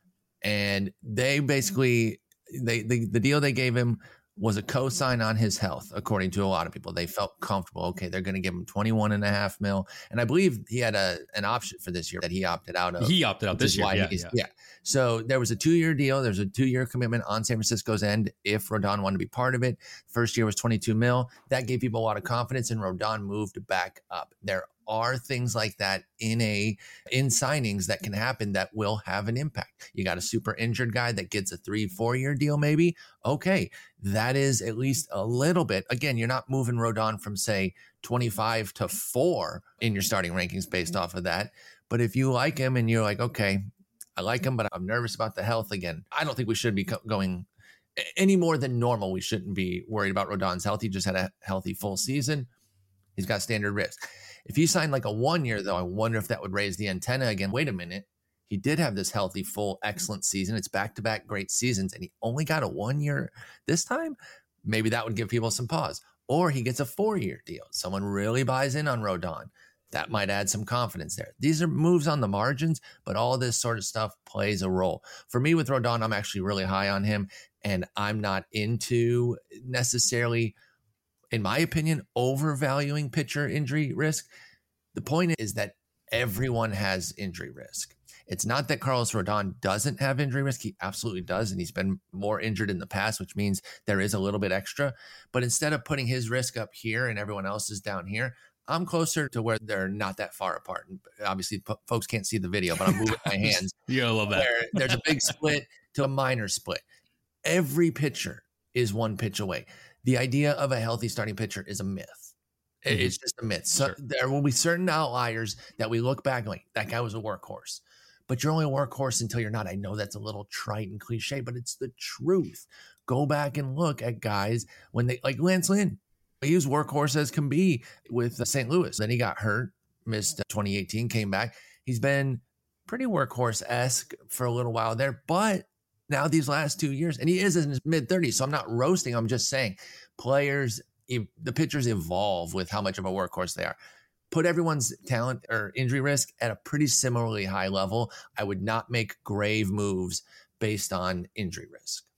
And they basically, they, they the deal they gave him was a co-sign on his health, according to a lot of people. They felt comfortable. Okay, they're going to give him twenty-one and a half mil. And I believe he had a an option for this year that he opted out of. He opted out this year. Yeah, yeah. yeah. So there was a two-year deal. There's a two-year commitment on San Francisco's end if Rodon wanted to be part of it. First year was twenty-two mil. That gave people a lot of confidence, and Rodon moved back up. There are things like that in a in signings that can happen that will have an impact. You got a super injured guy that gets a three, four year deal, maybe. Okay, that is at least a little bit. Again, you're not moving Rodon from say twenty-five to four in your starting rankings based off of that. But if you like him and you're like, okay, I like him, but I'm nervous about the health again. I don't think we should be co- going any more than normal. We shouldn't be worried about Rodon's health. He just had a healthy full season. He's got standard risk. If you sign like a one year, though, I wonder if that would raise the antenna again. Wait a minute. He did have this healthy, full, excellent season. It's back-to-back great seasons, and he only got a one year this time. Maybe that would give people some pause. Or he gets a four year deal. Someone really buys in on Rodon. That might add some confidence there. These are moves on the margins, but all this sort of stuff plays a role. For me with Rodon, I'm actually really high on him, and I'm not into necessarily, in my opinion, overvaluing pitcher injury risk. The point is that everyone has injury risk. It's not that Carlos Rodon doesn't have injury risk. He absolutely does, and he's been more injured in the past, which means there is a little bit extra. But instead of putting his risk up here and everyone else's down here, I'm closer to where they're not that far apart. And obviously, p- folks can't see the video, but I'm moving my hands. Yeah, I love that. Where there's a big split to a minor split. Every pitcher is one pitch away. The idea of a healthy starting pitcher is a myth. Mm-hmm. It's just a myth. So sure. There will be certain outliers that we look back and like, that guy was a workhorse. But you're only a workhorse until you're not. I know that's a little trite and cliche, but it's the truth. Go back and look at guys when they, like Lance Lynn, he was workhorse as can be with Saint Louis. Then he got hurt, missed twenty eighteen, came back. He's been pretty workhorse-esque for a little while there, but now these last two years, and he is in his mid-thirties, so I'm not roasting. I'm just saying players, the pitchers evolve with how much of a workhorse they are. Put everyone's talent or injury risk at a pretty similarly high level. I would not make grave moves based on injury risk.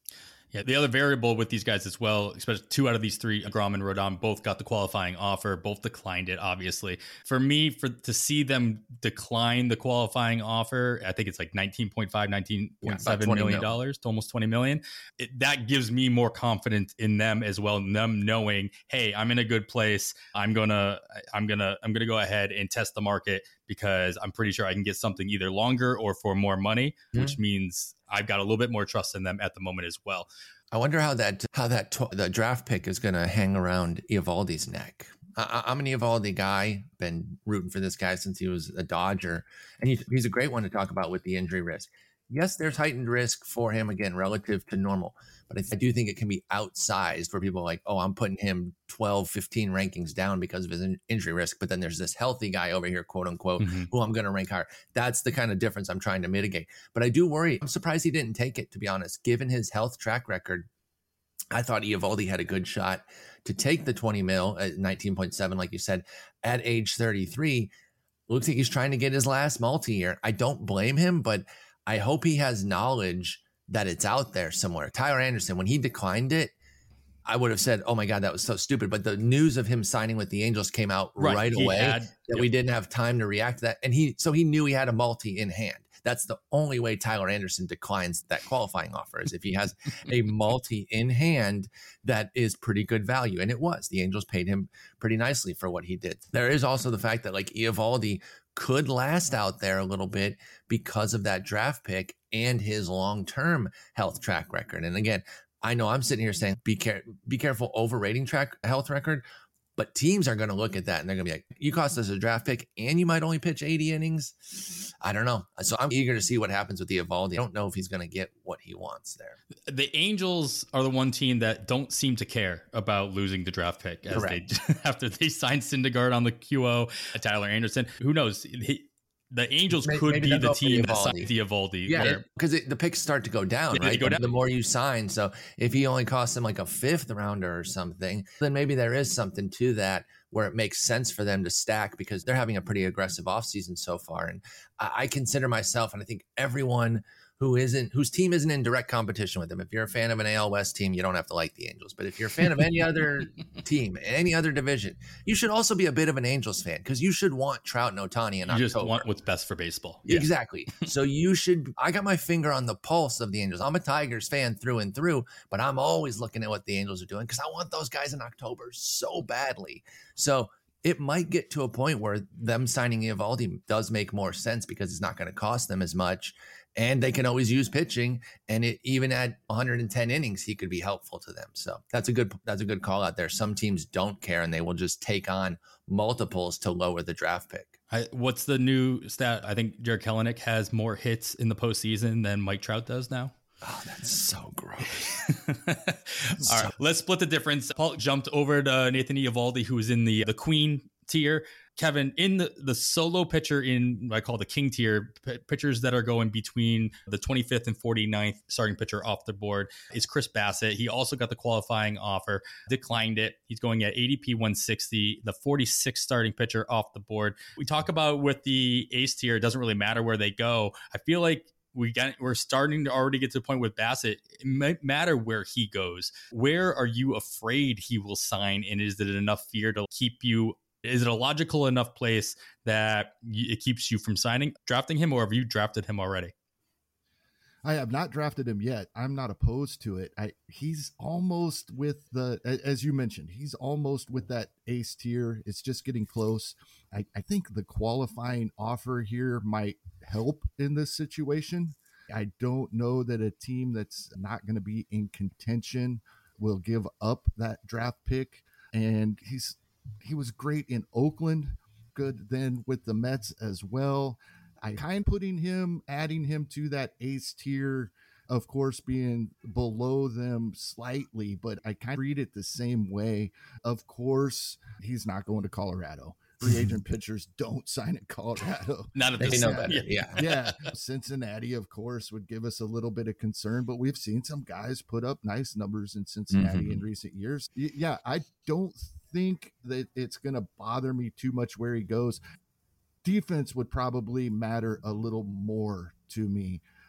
Yeah, the other variable with these guys as well, especially two out of these three, Grom and Rodon, both got the qualifying offer, both declined it, obviously. For me, for to see them decline the qualifying offer, I think it's like nineteen point five, nineteen point seven million dollars to almost twenty million. It, that gives me more confidence in them as well, them knowing, hey, I'm in a good place. I'm gonna, I'm gonna, I'm gonna go ahead and test the market because I'm pretty sure I can get something either longer or for more money, mm-hmm. which means I've got a little bit more trust in them at the moment as well. I wonder how that how that tw- the draft pick is going to hang around Eovaldi's neck. I- I'm an Eovaldi guy, been rooting for this guy since he was a Dodger, and he, he's a great one to talk about with the injury risk. Yes, there's heightened risk for him, again, relative to normal, but I, th- I do think it can be outsized for people like, oh, I'm putting him twelve, fifteen rankings down because of his in- injury risk, but then there's this healthy guy over here, quote unquote, mm-hmm. who I'm going to rank higher. That's the kind of difference I'm trying to mitigate. But I do worry. I'm surprised he didn't take it, to be honest. Given his health track record, I thought Eovaldi had a good shot to take the twenty mil at nineteen point seven, like you said, at age thirty-three. Looks like he's trying to get his last multi-year. I don't blame him, but I hope he has knowledge that it's out there somewhere. Tyler Anderson, when he declined it, I would have said, oh my God, that was so stupid. But the news of him signing with the Angels came out right, right away had, that yep. we didn't have time to react to that. And he, so he knew he had a multi in hand. That's the only way Tyler Anderson declines that qualifying offer is if he has a multi in hand that is pretty good value. And it was. The Angels paid him pretty nicely for what he did. There is also the fact that like Eovaldi could last out there a little bit because of that draft pick and his long-term health track record. And again, I know I'm sitting here saying be care be careful overrating track health record, but teams are going to look at that and they're going to be like, you cost us a draft pick and you might only pitch eighty innings. I don't know. So I'm eager to see what happens with Eovaldi. I don't know if he's going to get what he wants there. The Angels are the one team that don't seem to care about losing the draft pick as Correct. they after they signed Syndergaard on the Q O, Tyler Anderson. Who knows? He, the Angels maybe, could maybe be the team that signed Eovaldi. Yeah, because the picks start to go down, yeah, right? Go down. The more you sign. So if he only costs them like a fifth rounder or something, then maybe there is something to that where it makes sense for them to stack because they're having a pretty aggressive offseason so far. And I, I consider myself, and I think everyone who isn't, whose team isn't in direct competition with them. If you're a fan of an A L West team, you don't have to like the Angels. But if you're a fan of any other team, any other division, you should also be a bit of an Angels fan because you should want Trout and Ohtani in October. You just want what's best for baseball. Yeah. Exactly. So you should, I got my finger on the pulse of the Angels. I'm a Tigers fan through and through, but I'm always looking at what the Angels are doing because I want those guys in October so badly. So it might get to a point where them signing Eovaldi does make more sense because it's not going to cost them as much. And they can always use pitching, and it, even at one hundred ten innings, he could be helpful to them. So that's a good that's a good call out there. Some teams don't care, and they will just take on multiples to lower the draft pick. I, what's the new stat? I think Jarred Kelenic has more hits in the postseason than Mike Trout does now. Oh, that's so gross. All right, let's split the difference. Paul jumped over to Nathan Eovaldi, who is in the the Queen tier. Kevin, in the, the solo pitcher in what I call the King tier, p- pitchers that are going between the twenty-fifth and forty-ninth starting pitcher off the board is Chris Bassitt. He also got the qualifying offer, declined it. He's going at A D P one sixty, the forty-sixth starting pitcher off the board. We talk about with the ace tier, it doesn't really matter where they go. I feel like we got, we're starting to already get to the point with Bassitt. It might matter where he goes. Where are you afraid he will sign? And is it enough fear to keep you? Is it a logical enough place that it keeps you from signing, drafting him, or have you drafted him already? I have not drafted him yet. I'm not opposed to it. I he's almost with the, as you mentioned, he's almost with that ace tier. It's just getting close. I, I think the qualifying offer here might help in this situation. I don't know that a team that's not going to be in contention will give up that draft pick. And he's, He was great in Oakland, good then with the Mets as well. I kind of putting him, adding him to that ace tier, of course, being below them slightly, but I kind of read it the same way. Of course, he's not going to Colorado. Free agent pitchers don't sign in Colorado. Not at this know better. Yeah. Yeah. Cincinnati, of course, would give us a little bit of concern, but we've seen some guys put up nice numbers in Cincinnati mm-hmm. in recent years. Yeah. I don't think that it's going to bother me too much where he goes. Defense would probably matter a little more to me.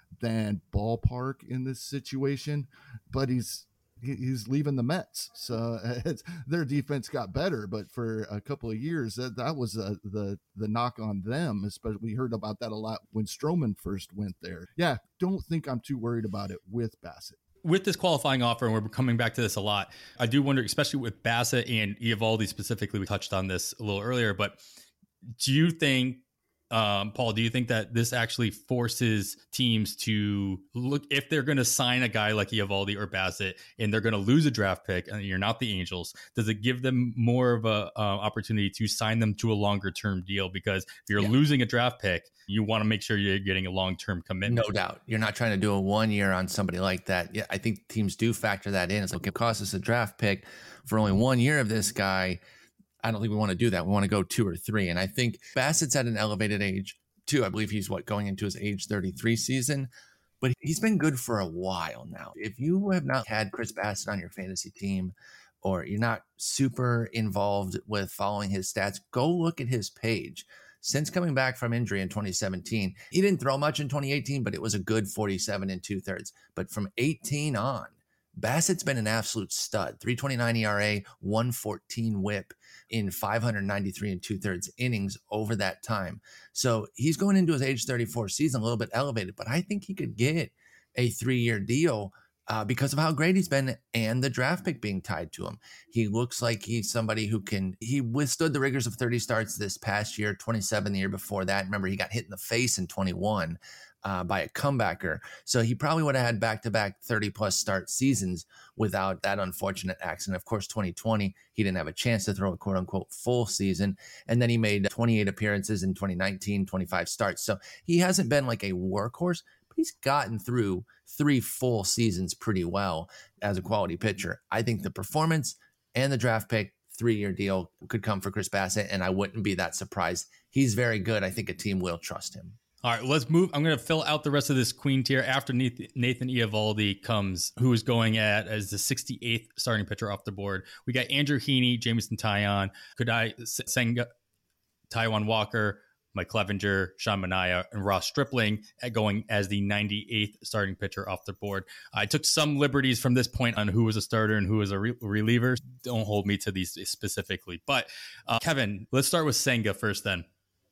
than ballpark in this situation, but he's he's leaving the Mets. So it's, their defense got better, but for a couple of years, that, that was uh, the, the knock on them. Especially we heard about that a lot when Stroman first went there. Yeah. Don't think I'm too worried about it with Bassitt. With this qualifying offer, and we're coming back to this a lot, I do wonder, especially with Bassitt and Eovaldi specifically, we touched on this a little earlier, but do you think, um, Paul, do you think that this actually forces teams to look, if they're going to sign a guy like Eovaldi or Bassitt and they're going to lose a draft pick and you're not the Angels, does it give them more of a uh, opportunity to sign them to a longer term deal? Because if you're yeah. losing a draft pick, you want to make sure you're getting a long-term commitment. No doubt. You're not trying to do a one year on somebody like that. Yeah, I think teams do factor that in. It's like, it costs us a draft pick for only one year of this guy. I don't think we want to do that. We want to go two or three. And I think Bassitt's at an elevated age too. I believe he's what, going into his age thirty-three season, but he's been good for a while now. If you have not had Chris Bassitt on your fantasy team, or you're not super involved with following his stats, go look at his page. Since coming back from injury in twenty seventeen, he didn't throw much in twenty eighteen, but it was a good forty-seven and two thirds. But from eighteen on, Bassitt's been an absolute stud. three twenty-nine E R A, one fourteen whip in five ninety-three and two thirds innings over that time. So he's going into his age thirty-four season a little bit elevated, but I think he could get a three-year deal uh, because of how great he's been and the draft pick being tied to him. He looks like he's somebody who can, he withstood the rigors of thirty starts this past year, twenty-seven the year before that. Remember, he got hit in the face in twenty-one. Uh, by a comebacker. So he probably would have had back-to-back thirty plus start seasons without that unfortunate accident. Of course, twenty twenty, he didn't have a chance to throw a quote unquote full season. And then he made twenty-eight appearances in twenty nineteen, twenty-five starts. So he hasn't been like a workhorse, but he's gotten through three full seasons pretty well as a quality pitcher. I think the performance and the draft pick, three-year deal could come for Chris Bassitt, and I wouldn't be that surprised. He's very good. I think a team will trust him. All right, let's move. I'm going to fill out the rest of this queen tier after Nathan Eovaldi comes, who is going at as the sixty-eighth starting pitcher off the board. We got Andrew Heaney, Jameson Taillon, Kodai Senga, Taijuan Walker, Mike Clevenger, Sean Manaea, and Ross Stripling going as the ninety-eighth starting pitcher off the board. I took some liberties from this point on who was a starter and who was a re- reliever. Don't hold me to these specifically. But uh, Kevin, let's start with Senga first then.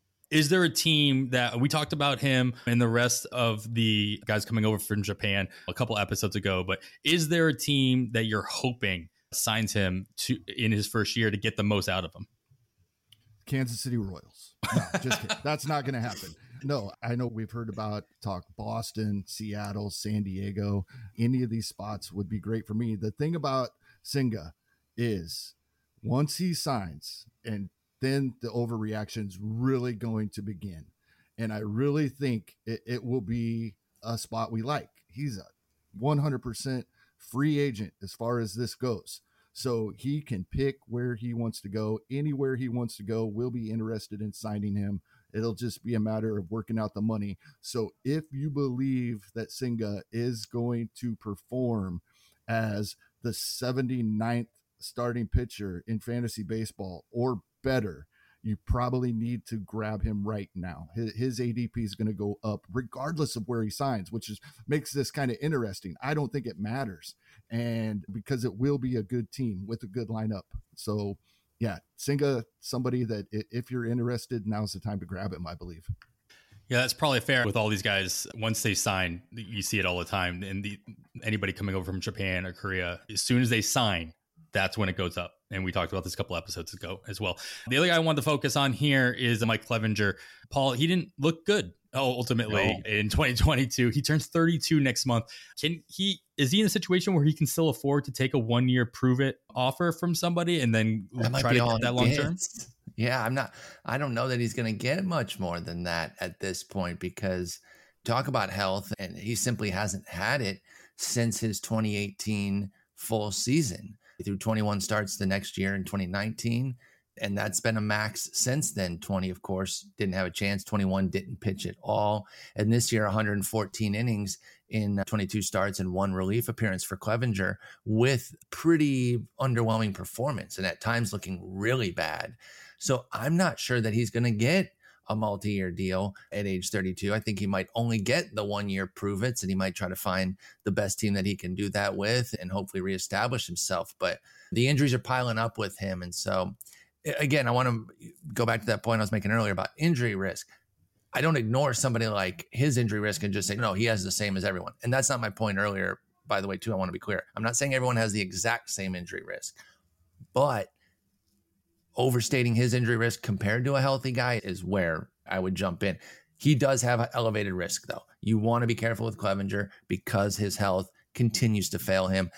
Is there a team that we talked about him and the rest of the guys coming over from Japan a couple episodes ago, but is there a team that you're hoping signs him to in his first year to get the most out of him? Kansas City Royals. No, just kidding. That's not going to happen. No, I know we've heard about talk Boston, Seattle, San Diego. Any of these spots would be great for me. The thing about Senga is once he signs, and then the overreaction is really going to begin. And I really think it, it will be a spot we like. He's a one hundred percent free agent as far as this goes. So he can pick where he wants to go. Anywhere he wants to go, we'll be interested in signing him. It'll just be a matter of working out the money. So if you believe that Senga is going to perform as the seventy-ninth starting pitcher in fantasy baseball or better, you probably need to grab him right now. His, his A D P is going to go up regardless of where he signs, which is makes this kind of interesting. I don't think it matters, and because it will be a good team with a good lineup. So yeah, Senga, somebody that if you're interested, now's the time to grab him, I believe. Yeah, that's probably fair with all these guys. Once they sign, you see it all the time. And the, anybody coming over from Japan or Korea, as soon as they sign, that's when it goes up. And we talked about this a couple episodes ago as well. The other guy I wanted to focus on here is Mike Clevenger. Paul, he didn't look good ultimately no. in twenty twenty-two. He turns thirty-two next month. Can he, is he in a situation where he can still afford to take a one year prove it offer from somebody and then try to get that long term? Yeah, I'm not, I don't know that he's going to get much more than that at this point, because talk about health, and he simply hasn't had it since his twenty eighteen full season. He threw twenty-one starts the next year in twenty nineteen, and that's been a max since then. twenty, of course, didn't have a chance. twenty-one didn't pitch at all. And this year, one hundred fourteen innings in twenty-two starts and one relief appearance for Clevenger with pretty underwhelming performance and at times looking really bad. So I'm not sure that he's going to get a multi-year deal at age thirty-two. I think he might only get the one-year prove-its, and he might try to find the best team that he can do that with and hopefully reestablish himself. But the injuries are piling up with him. And so, again, I want to go back to that point I was making earlier about injury risk. I don't ignore somebody like his injury risk and just say, no, he has the same as everyone. And that's not my point earlier, by the way, too. I want to be clear. I'm not saying everyone has the exact same injury risk, but overstating his injury risk compared to a healthy guy is where I would jump in. He does have an elevated risk, though. You want to be careful with Clevinger because his health continues to fail him.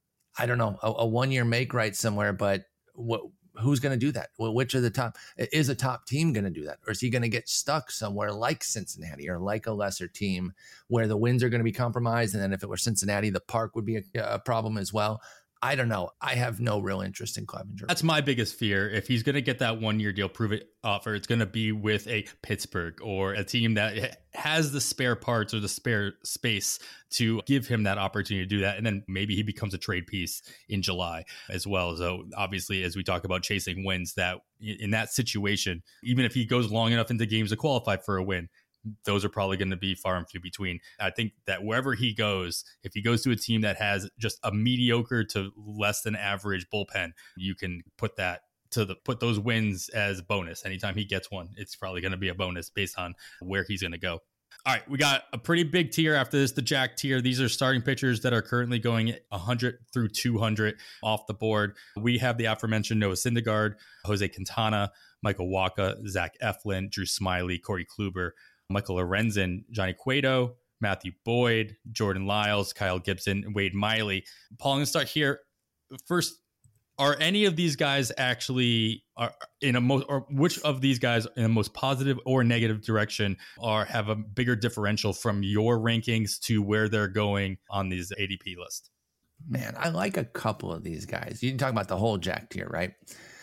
I don't know, a, a one-year make right somewhere, but what, who's going to do that? Well, which of the top, is a top team going to do that? Or is he going to get stuck somewhere like Cincinnati or like a lesser team where the wins are going to be compromised? And then if it were Cincinnati, the park would be a, a problem as well. I don't know. I have no real interest in Clevinger. That's my biggest fear. If he's going to get that one-year deal, prove it offer, it's going to be with a Pittsburgh or a team that has the spare parts or the spare space to give him that opportunity to do that. And then maybe he becomes a trade piece in July as well. So obviously, as we talk about chasing wins, that in that situation, even if he goes long enough into games to qualify for a win, those are probably going to be far and few between. I think that wherever he goes, if he goes to a team that has just a mediocre to less than average bullpen, you can put that to the put those wins as bonus. Anytime he gets one, it's probably going to be a bonus based on where he's going to go. All right, we got a pretty big tier after this, the Jack tier. These are starting pitchers that are currently going one hundred through two hundred off the board. We have the aforementioned Noah Syndergaard, Jose Quintana, Michael Wacha, Zach Eflin, Drew Smyly, Corey Kluber, Michael Lorenzen, Johnny Cueto, Matthew Boyd, Jordan Lyles, Kyle Gibson, and Wade Miley. Paul, I'm going to start here. First, are any of these guys actually are in a most, or which of these guys in the most positive or negative direction are have a bigger differential from your rankings to where they're going on these A D P list? Man, I like a couple of these guys. You can talk about the whole Jack tier, right?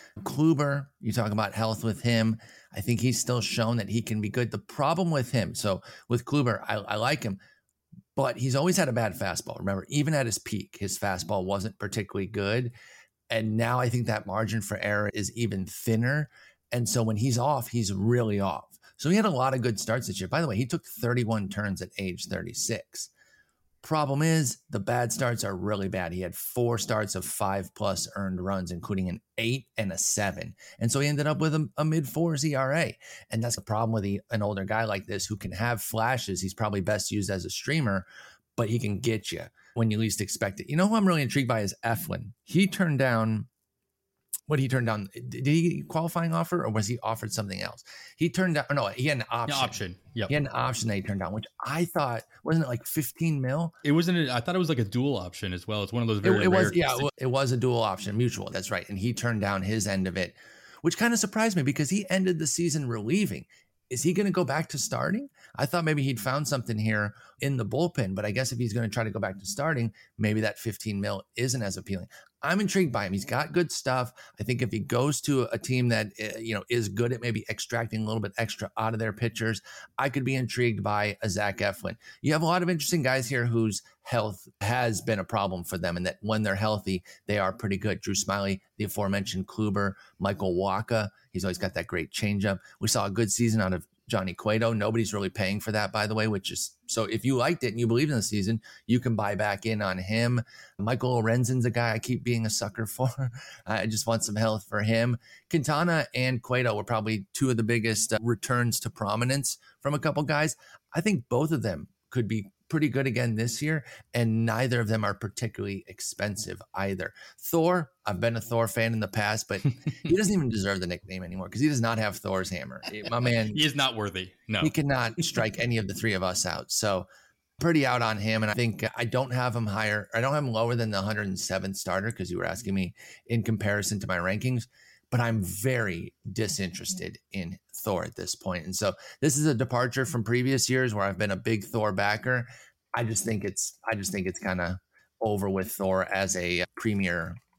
Kluber, you talk about health with him. I think he's still shown that he can be good. The problem with him, so with Kluber, I, I like him, but he's always had a bad fastball. Remember, even at his peak, his fastball wasn't particularly good. And now I think that margin for error is even thinner. And so when he's off, he's really off. So he had a lot of good starts this year. By the way, he took thirty-one turns at age thirty-six. Problem is, the bad starts are really bad. He had four starts of five plus earned runs, including an eight and a seven. And so he ended up with a, a mid fours E R A. And that's the problem with the, an older guy like this who can have flashes. He's probably best used as a streamer, but he can get you when you least expect it. You know who I'm really intrigued by is Eflin. He turned down, what did he turn down? Did he get a qualifying offer or was he offered something else? He turned down, or no, he had an option. Yeah, option. Yep. He had an option that he turned down, which I thought, wasn't it like fifteen mil? It wasn't, a, I thought it was like a dual option as well. It's one of those very It, it rare was, yeah, it, it was a dual option, mutual. That's right. And he turned down his end of it, which kind of surprised me because he ended the season relieving. Is he going to go back to starting? I thought maybe he'd found something here in the bullpen, but I guess if he's going to try to go back to starting, maybe that fifteen mil isn't as appealing. I'm intrigued by him. He's got good stuff. I think if he goes to a team that, uh, you know, is good at maybe extracting a little bit extra out of their pitchers, I could be intrigued by a Zach Eflin. You have a lot of interesting guys here whose health has been a problem for them, and that when they're healthy, they are pretty good. Drew Smyly, the aforementioned Kluber, Michael Wacha. He's always got that great changeup. We saw a good season out of Johnny Cueto. Nobody's really paying for that, by the way, which is, so if you liked it and you believed in the season, you can buy back in on him. Michael Lorenzen's a guy I keep being a sucker for. I just want some health for him. Quintana and Cueto were probably two of the biggest uh, returns to prominence from a couple guys. I think both of them could be pretty good again this year, and neither of them are particularly expensive either. Thor, I've been a Thor fan in the past, but he doesn't even deserve the nickname anymore because he does not have Thor's hammer. My man, he is not worthy. No, he cannot strike any of the three of us out. So pretty out on him. And I think I don't have him higher. I don't have him lower than the one hundred seventh starter because you were asking me in comparison to my rankings, but I'm very disinterested in Thor at this point. And so this is a departure from previous years where I've been a big Thor backer. I just think it's, I just think it's kind of over with Thor as a premier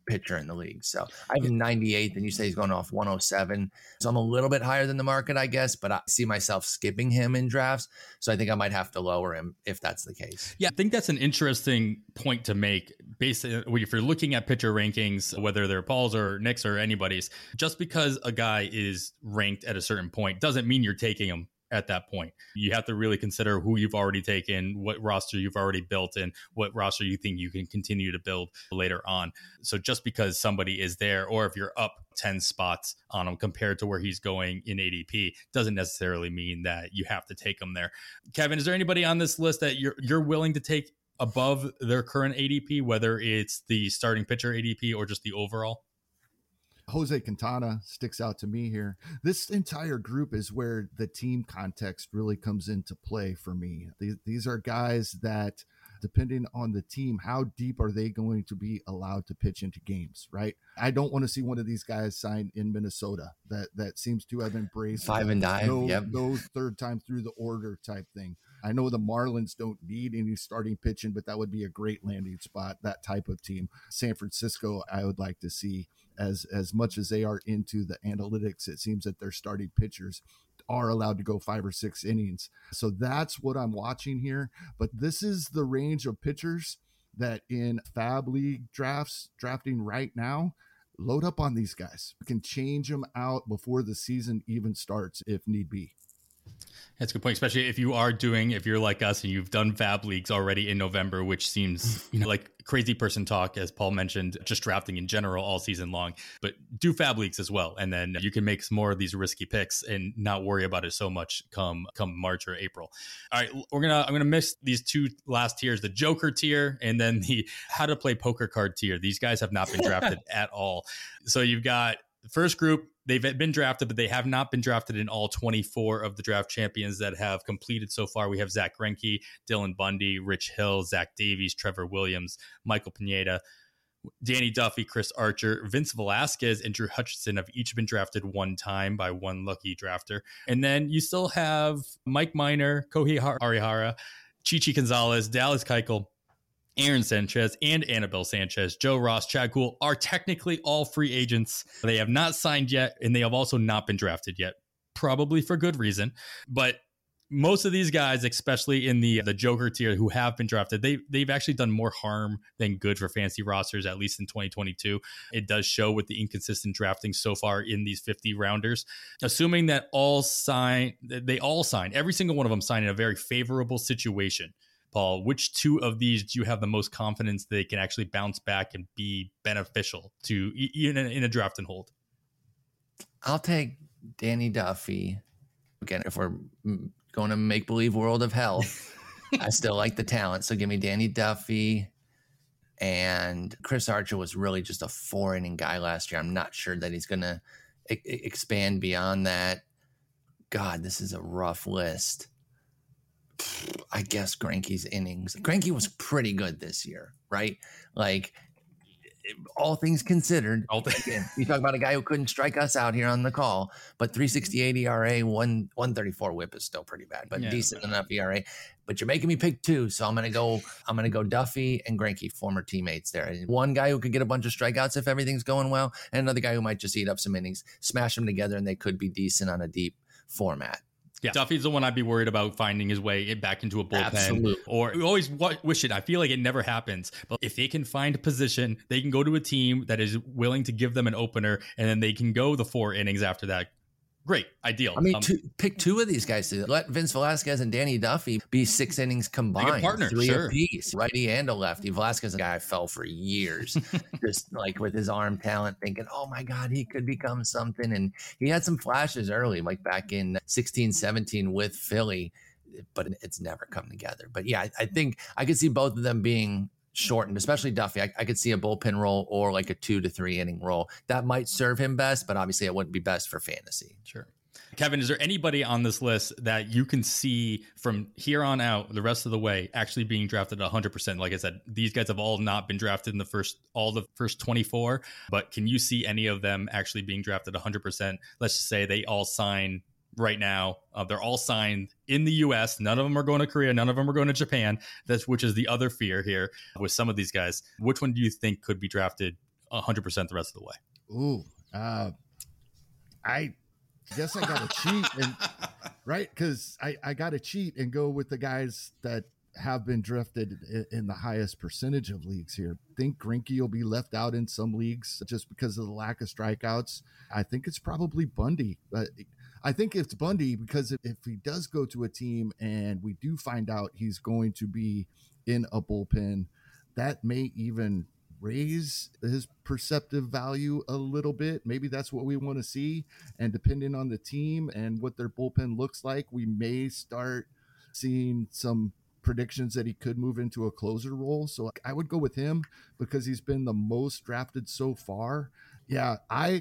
pitcher in the league. So I have him ninety-eighth, and you say he's going off one oh seven. So I'm a little bit higher than the market, I guess, but I see myself skipping him in drafts. So I think I might have to lower him if that's the case. Yeah, I think that's an interesting point to make. Basically, if you're looking at pitcher rankings, whether they're Paul's or Nick's or anybody's, just because a guy is ranked at a certain point doesn't mean you're taking him at that point. You have to really consider who you've already taken, what roster you've already built, and what roster you think you can continue to build later on. So just because somebody is there, or if you're up ten spots on him compared to where he's going in A D P, doesn't necessarily mean that you have to take him there. Kevin, is there anybody on this list that you're you're willing to take above their current A D P, whether it's the starting pitcher A D P or just the overall? Jose Quintana sticks out to me here. This entire group is where the team context really comes into play for me. These, these are guys that, depending on the team, how deep are they going to be allowed to pitch into games, right? I don't want to see one of these guys sign in Minnesota that, that seems to have embraced five and dime, no, yep. no third time through the order type thing. I know the Marlins don't need any starting pitching, but that would be a great landing spot, that type of team. San Francisco, I would like to see, as as much as they are into the analytics, it seems that their starting pitchers are allowed to go five or six innings. So that's what I'm watching here. But this is the range of pitchers that in Fab League drafts, drafting right now, load up on these guys. You can change them out before the season even starts if need be. That's a good point, especially if you are doing, if you're like us and you've done Fab Leagues already in November, which seems, you know, like crazy person talk, as Paul mentioned, just drafting in general all season long, but do Fab Leagues as well. And then you can make some more of these risky picks and not worry about it so much come come March or April. All right, we're gonna I'm gonna mix these two last tiers, the Joker tier and then the how to play poker card tier. These guys have not been drafted at all. So you've got the first group. They've been drafted, but they have not been drafted in all twenty-four of the draft champions that have completed so far. We have Zach Greinke, Dylan Bundy, Rich Hill, Zach Davies, Trevor Williams, Michael Pineda, Danny Duffy, Chris Archer, Vince Velasquez, and Drew Hutchinson have each been drafted one time by one lucky drafter. And then you still have Mike Minor, Kohei Arihara, Chichi Gonzalez, Dallas Keuchel, Aaron Sanchez, and Annabelle Sanchez, Joe Ross, Chad Kuhl are technically all free agents. They have not signed yet, and they have also not been drafted yet, probably for good reason. But most of these guys, especially in the the Joker tier who have been drafted, they, they've actually done more harm than good for fantasy rosters, at least in twenty twenty-two. It does show with the inconsistent drafting so far in these fifty rounders. Assuming that all sign, they all sign, every single one of them sign in a very favorable situation. Paul, which two of these do you have the most confidence they can actually bounce back and be beneficial to in a, in a draft and hold? I'll take Danny Duffy. Again, if we're going to make believe world of hell, I still like the talent. So give me Danny Duffy. And Chris Archer was really just a four inning guy last year. I'm not sure that he's going to e- expand beyond that. God, this is a rough list. I guess Greinke's innings. Greinke was pretty good this year, right? Like, all things considered, all things, again, you talk about a guy who couldn't strike us out here on the call, but three sixty-eight E R A, one one thirty-four whip is still pretty bad, but yeah, decent enough E R A. But you're making me pick two, so I'm gonna go. I'm gonna go Duffy and Greinke, former teammates there. And one guy who could get a bunch of strikeouts if everything's going well, and another guy who might just eat up some innings, smash them together, and they could be decent on a deep format. Yeah, Duffy's the one I'd be worried about finding his way back into a bullpen. Absolutely. Or we always wish it. I feel like it never happens. But if they can find a position, they can go to a team that is willing to give them an opener, and then they can go the four innings after that. Great. Ideal. I mean, um, two, pick two of these guys. To let Vince Velasquez and Danny Duffy be six innings combined. Like a partner, three sure. apiece, righty and a lefty. Velasquez, a guy I fell for years, just like with his arm talent, thinking, oh my God, he could become something. And he had some flashes early, like back in sixteen, seventeen with Philly, but it's never come together. But yeah, I, I think I could see both of them being shortened, especially Duffy. I, I could see a bullpen role or like a two to three inning role. That might serve him best, but obviously it wouldn't be best for fantasy. Sure. Kevin, is there anybody on this list that you can see from here on out, the rest of the way, actually being drafted one hundred percent? Like I said, these guys have all not been drafted in the first, all the first twenty-four, but can you see any of them actually being drafted one hundred percent? Let's just say they all sign right now. Uh, they're all signed in the U S. None of them are going to Korea. None of them are going to Japan. That's which is the other fear here with some of these guys. Which one do you think could be drafted one hundred percent the rest of the way? Ooh, uh, I guess I got to cheat, and right, because I, I got to cheat and go with the guys that have been drafted in, in the highest percentage of leagues here. I think Greinke will be left out in some leagues just because of the lack of strikeouts. I think it's probably Bundy, but I think it's Bundy because if, if he does go to a team and we do find out he's going to be in a bullpen, that may even raise his perceptive value a little bit. Maybe that's what we want to see. And depending on the team and what their bullpen looks like, we may start seeing some predictions that he could move into a closer role. So I would go with him because he's been the most drafted so far. Yeah, I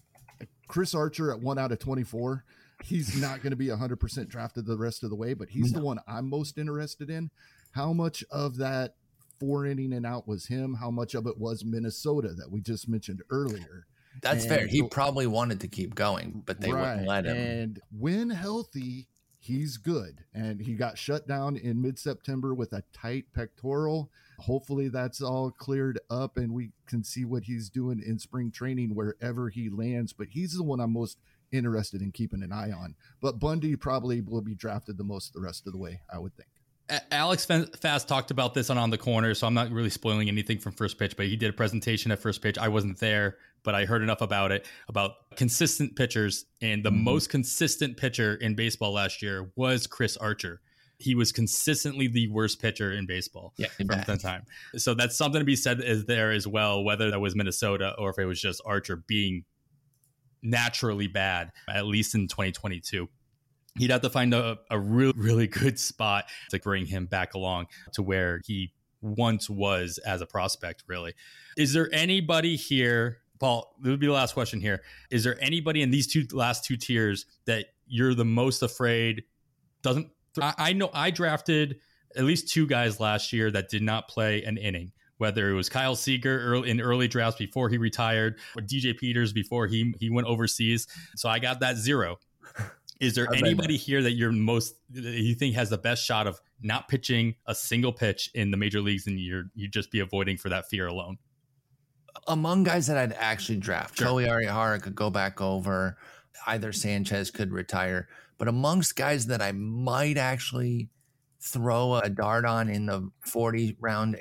Chris Archer at one out of twenty-four. He's not going to be one hundred percent drafted the rest of the way, but he's no. the one I'm most interested in. How much of that four inning and out was him? How much of it was Minnesota that we just mentioned earlier? That's and fair. He so, probably wanted to keep going, but they right. wouldn't let him. And when healthy, he's good. And he got shut down in mid-September with a tight pectoral. Hopefully that's all cleared up and we can see what he's doing in spring training wherever he lands. But he's the one I'm most interested in keeping an eye on. But Bundy probably will be drafted the most the rest of the way, I would think. Alex Fast talked about this on On the Corner, so I'm not really spoiling anything from First Pitch, but he did a presentation at First Pitch. I wasn't there, but I heard enough about it, about consistent pitchers. And the mm-hmm. most consistent pitcher in baseball last year was Chris Archer. He was consistently the worst pitcher in baseball yeah, from that time. So that's something to be said is there as well, whether that was Minnesota or if it was just Archer being naturally bad, at least in twenty twenty-two. He'd have to find a, a real, really good spot to bring him back along to where he once was as a prospect, really. Is there anybody here, Paul, this would be the last question here. Is there anybody in these two last two tiers that you're the most afraid doesn't? I, I know I drafted at least two guys last year that did not play an inning, whether it was Kyle Seager early, in early drafts before he retired or D J Peters before he, he went overseas. So I got that zero. Is there anybody here that you're most that you think has the best shot of not pitching a single pitch in the major leagues and you're you'd just be avoiding for that fear alone? Among guys that I'd actually draft, sure. Joey Arihara could go back over, either Sanchez could retire, but amongst guys that I might actually throw a dart on in the forty round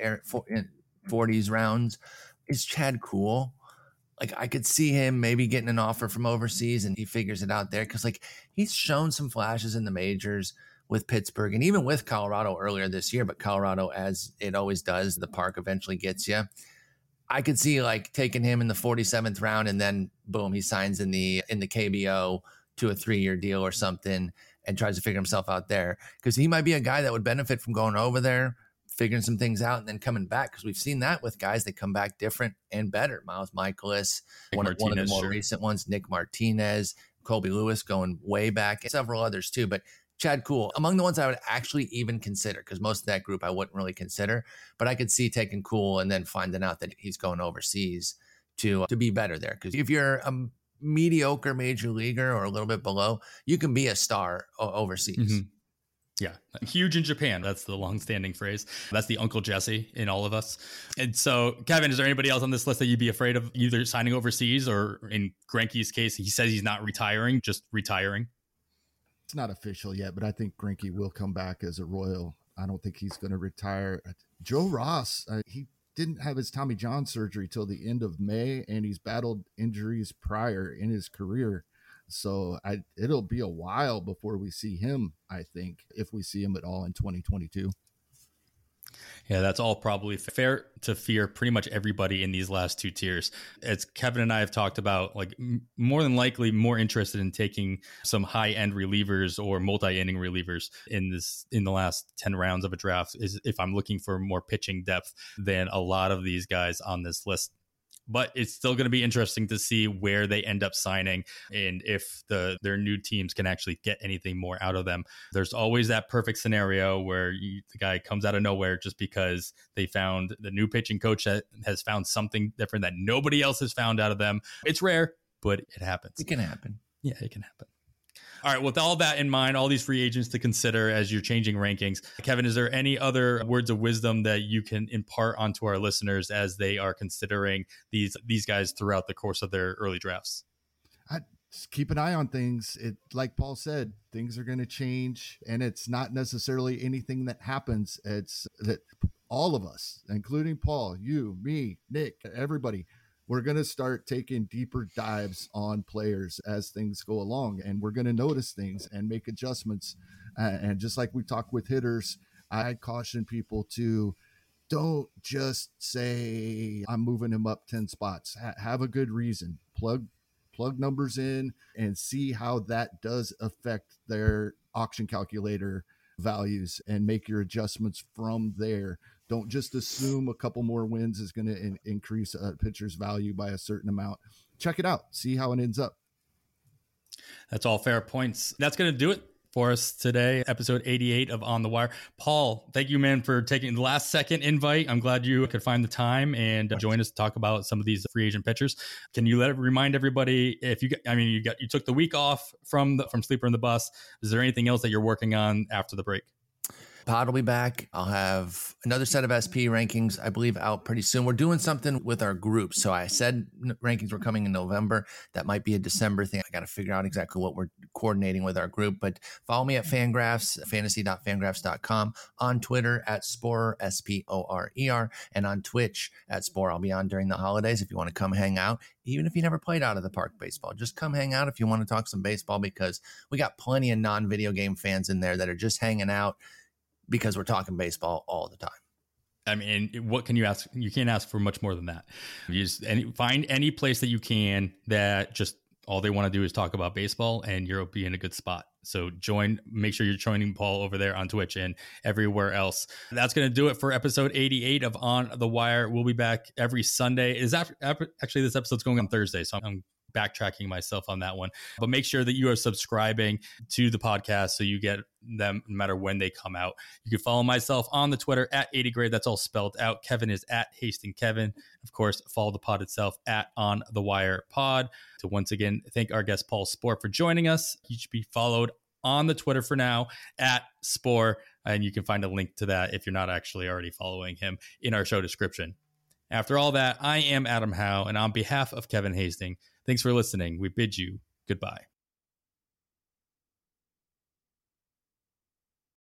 forties rounds is Chad Kuhl. Like I could see him maybe getting an offer from overseas and he figures it out there. Cause like he's shown some flashes in the majors with Pittsburgh and even with Colorado earlier this year, but Colorado, as it always does, the park eventually gets you. I could see like taking him in the forty-seventh round and then boom, he signs in the, in the K B O to a three year deal or something and tries to figure himself out there. Cause he might be a guy that would benefit from going over there, figuring some things out and then coming back, because we've seen that with guys that come back different and better. Miles Michaelis, one of, one of the more sure. recent ones, Nick Martinez, Colby Lewis going way back, and several others too. But Chad Kuhl, among the ones I would actually even consider, because most of that group I wouldn't really consider, but I could see taking Kuhl and then finding out that he's going overseas to, uh, to be better there. Because if you're a mediocre major leaguer or a little bit below, you can be a star o- overseas. Mm-hmm. Yeah. Huge in Japan. That's the long-standing phrase. That's the Uncle Jesse in all of us. And so, Kevin, is there anybody else on this list that you'd be afraid of either signing overseas or in Greinke's case, he says he's not retiring, just retiring? It's not official yet, but I think Greinke will come back as a Royal. I don't think he's going to retire. Joe Ross, uh, he didn't have his Tommy John surgery till the end of May, and he's battled injuries prior in his career. So I, it'll be a while before we see him, I think, if we see him at all in twenty twenty-two. Yeah, that's all probably fair to fear pretty much everybody in these last two tiers. As Kevin and I have talked about, like m- more than likely more interested in taking some high-end relievers or multi-inning relievers in this in the last ten rounds of a draft is if I'm looking for more pitching depth than a lot of these guys on this list. But it's still going to be interesting to see where they end up signing and if the their new teams can actually get anything more out of them. There's always that perfect scenario where you, the guy comes out of nowhere just because they found the new pitching coach that has found something different that nobody else has found out of them. It's rare, but it happens. It can happen. Yeah, it can happen. All right. With all that in mind, all these free agents to consider as you're changing rankings, Kevin, is there any other words of wisdom that you can impart onto our listeners as they are considering these these guys throughout the course of their early drafts? I just keep an eye on things. It, like Paul said, things are going to change, and it's not necessarily anything that happens. It's that all of us, including Paul, you, me, Nick, everybody, we're going to start taking deeper dives on players as things go along, and we're going to notice things and make adjustments. Uh, and just like we talk with hitters, I caution people to don't just say, I'm moving him up ten spots. Ha- have a good reason. Plug, plug numbers in and see how that does affect their auction calculator values and make your adjustments from there. Don't just assume a couple more wins is going to in- increase a pitcher's value by a certain amount. Check it out. See how it ends up. That's all fair points. That's going to do it for us today. Episode eighty-eight of On the Wire. Paul, thank you, man, for taking the last second invite. I'm glad you could find the time and join us to talk about some of these free agent pitchers. Can you let remind everybody if you got, I mean, you got, you took the week off from the, from Sleeper in the Bus. Is there anything else that you're working on after the break? Pod will be back. I'll have another set of S P rankings, I believe, out pretty soon. We're doing something with our group. So I said rankings were coming in November. That might be a December thing. I got to figure out exactly what we're coordinating with our group. But follow me at Fangraphs, fantasy dot fangraphs dot com, on Twitter at Sporer, S P O R E R, and on Twitch at Sporer. I'll be on during the holidays if you want to come hang out. Even if you never played out of the park baseball, just come hang out if you want to talk some baseball, because we got plenty of non-video game fans in there that are just hanging out because we're talking baseball all the time. I mean, what can you ask? You can't ask for much more than that. You just any, find any place that you can that just all they want to do is talk about baseball, and you'll be in a good spot. So join, make sure you're joining Paul over there on Twitch and everywhere else. That's going to do it for episode eighty-eight of On the Wire. We'll be back every Sunday. Is that actually this episode's going on Thursday? So I'm backtracking myself on that one, but make sure that you are subscribing to the podcast so you get them no matter when they come out. You can follow myself on the Twitter at eighty grade. That's all spelled out. Kevin is at Hastings Kevin. Of course, follow the pod itself at On the Wire Pod. To once again thank our guest Paul Sporer for joining us. He should be followed on the Twitter for now at Sporer, and you can find a link to that if you're not actually already following him in our show description. After all that, I am Adam Howe, and on behalf of Kevin Hastings, thanks for listening. We bid you goodbye.